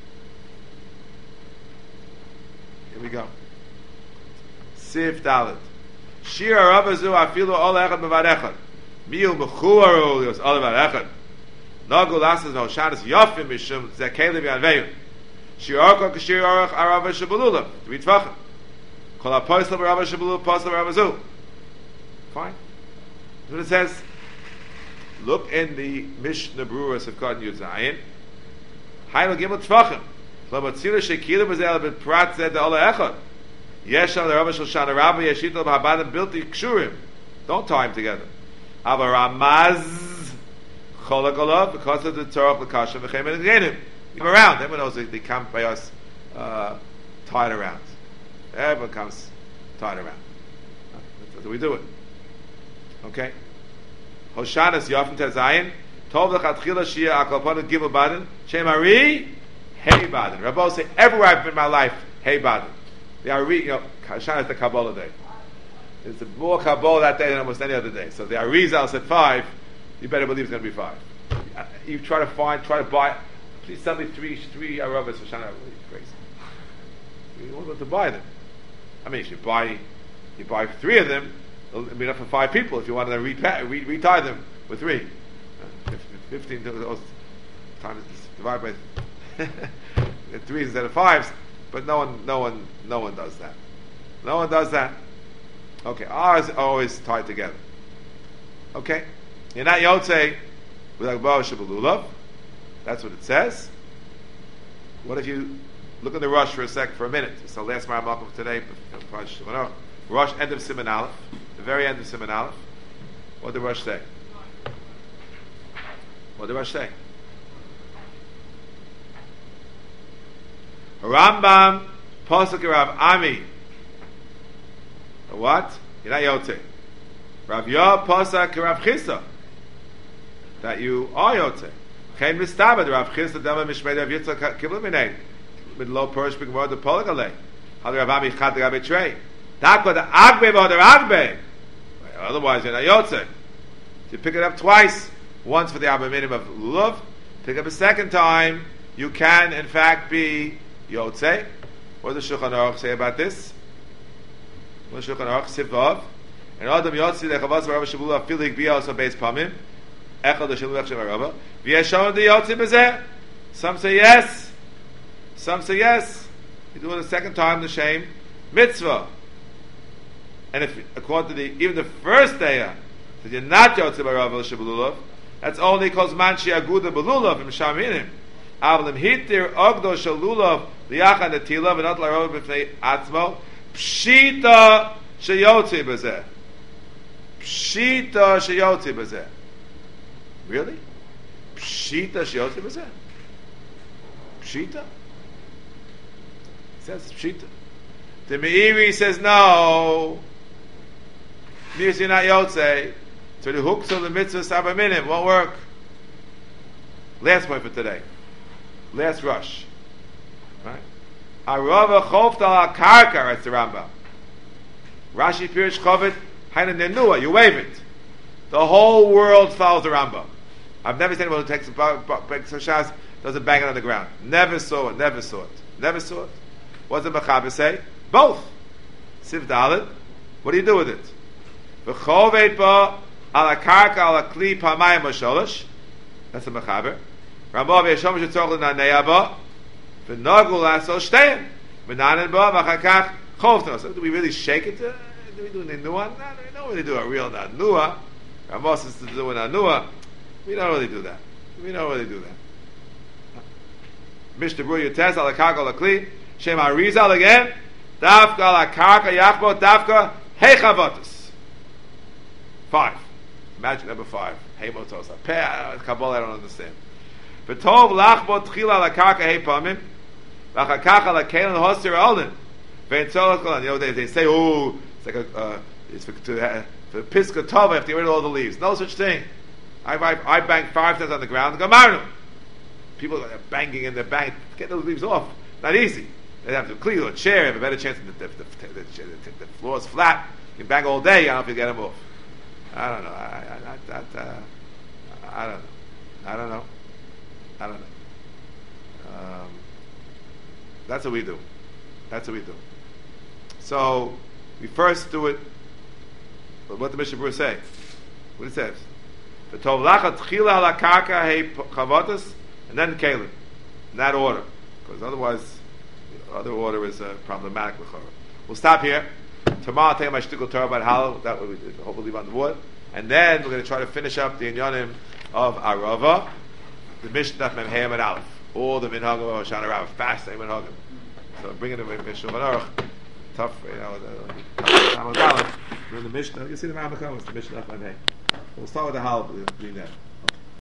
Here we go. Siv Dalet. Shir Arabazu Afilu Ol Echad Mevad Echad. Miu Mechuaru Yos Ol Mevad Echad. Nagul Lasas Hoshanas Yofim Mishum Zekele V'Anveyu. Shir Arko Kashir Arach Arava Shabulula. Three Tvachim. Kol HaPosel Arava Shabulula Posel Arabazu. Fine. That's what it says. Look in the Mishnah Berurah of God Yud Zayin. Haylo Gimel Tvachim. Lamatzila Shekila B'Zel B'Prat Zed Ol Echad. Yesham the Rabba Shoshana Rabba Yeshitol B'Habadim Bilti Kshurim. Don't tie them together. Ava Ramaz Cholak Olav because of the Torah L'Kashem V'Chem and Genim. Come around. Everyone knows they come by us tied around. Everyone comes tied around. That's how we do it. Okay. Hoshanas Yofim Tezayin Tov L'Chatchila Shia Akalpon Gimel Baden Shem Ari Hey Baden. Rabbi say everywhere I've been in my life Hey Baden. The Ari, Hoshana is the Kabbalah day. There's more Kabbalah that day than almost any other day. So the Arizal said 5. You better believe it's going to be 5. You try to buy. Please sell me three Aravas for Hoshana. Crazy. You won't be able to buy them. I mean, you buy 3 of them. It'll be enough for 5 people if you want to retie them with 3. 15 times divide by. threes instead of fives, but no one does that. No one does that. Okay, ours are always tied together. Okay, you're not Yotzei with Agba Shabbalulav. That's what it says. What if you look at the Rush for a minute? It's the last Maram of today. Rush, end of Siman Aleph, the very end of Siman Aleph. What did the Rush say? What did the Rush say? Rambam Pasuk Rav Ami. What? You're not Yotzei. Rav Yah Pasuk Rav Chisda. That you are Yotzei. Chen mistabed Rav Chisda Dama Mishmei Rav Yitzchak Kibla Minei. With low Purish Big Word the Polagale. How the Rav Ami Chad the Rabbi Trey. Dakwa the Agbe V'od the Agbe. Otherwise you're not Yotzei. So you pick it up twice. Once for the Abba Minim of Lulav. Pick up a second time. You can in fact be Yotzei. What does Shulchan Aruch say about this? What does Shulchan Aruch say of? And Adam Yotzei Lechavaz V'Rabba Shabula Filig Bia also Beis Pamim. Echad the Shalulach Shem Arabba. V'yeshon the Yotzei B'zeh. Some say yes. Some say yes. You do it a second time the shame mitzvah. And if according to even the first day that you're not Yotzei B'Rabba Shabululav, that's only because Manshi Aguda B'Lulav and Shaminim. Avlim Hitir Ogdo Shalulav Liachan Netilav and not Larov B'Fnei Atzmo Pshita Sheyotzei B'Zeh. Pshita Sheyotzei B'Zeh. Really? Pshita Sheyotzei B'Zeh? Pshita? It says Pshita. The Meiri says no. Means you're not Yotzei. So the hooks of the mitzvah Saba Minim won't work. Last point for today. Last rush. Right? Arava Chovta al Karka, writes the Rambam. Rashi Pirish Chovet, Haina Nenua, you wave it. The whole world follows the Rambam. I've never seen anyone who takes a shas, doesn't bang it on the ground. Never saw it. What does the Mechaber say? Both. Siv Dalet. What do you do with it? V'chovet ba ala karka ala kli pamayim v'sholosh. That's the Mechaber. Rambam v'yeshom shetzorch l'nanei ba v'nagul l'asol shteim v'nanen ba v'chakach chovta. So do we really shake it? Do we do nenua? No, we don't really do a real nenua. Rambam says to do a nenua. We don't really do that. Mishnah Berurah Yutes ala karka ala kli Shem Arizal again. Dafka ala karka yachbo dafka heichavotus. 5. Imagine number 5. Heimotos. Kabbalah I don't understand. V'tov lachbo tchila ala karka heipamim v'achakach ala kelen hosir alden v'entzolach kolan. You know they say, oh, it's like it's for piska tova if they get rid of all the leaves. No such thing. I bang 5 times on the ground. Gamarnu. People are banging in their bang. Get those leaves off. Not easy. They have to clean a chair. Have a better chance if the floor is flat. You can bang all day. I don't know if you get them off. I don't know. I don't know. That's what we do. So we first do it. What the Mishnah Berurah say? What it says? V'tov lachat tchila ala karka hey chavotas and then kelim. In that order, because otherwise the other order is problematic. We'll stop here. Tomorrow I'll tell you my shtickle Torah about how that we hopefully leave on the wood, and then we're going to try to finish up the inyanim of Arava, the Mishnah Mem Hey and Aleph, all the minhagim of Hoshana Rabbah, fast minhagim. So bringing the Mishnah Aruch, tough, Aleph. We're in the Mishnah. You see the Rambam, it's the Mishnah Mem Hey. We'll start with the Hal, doing that.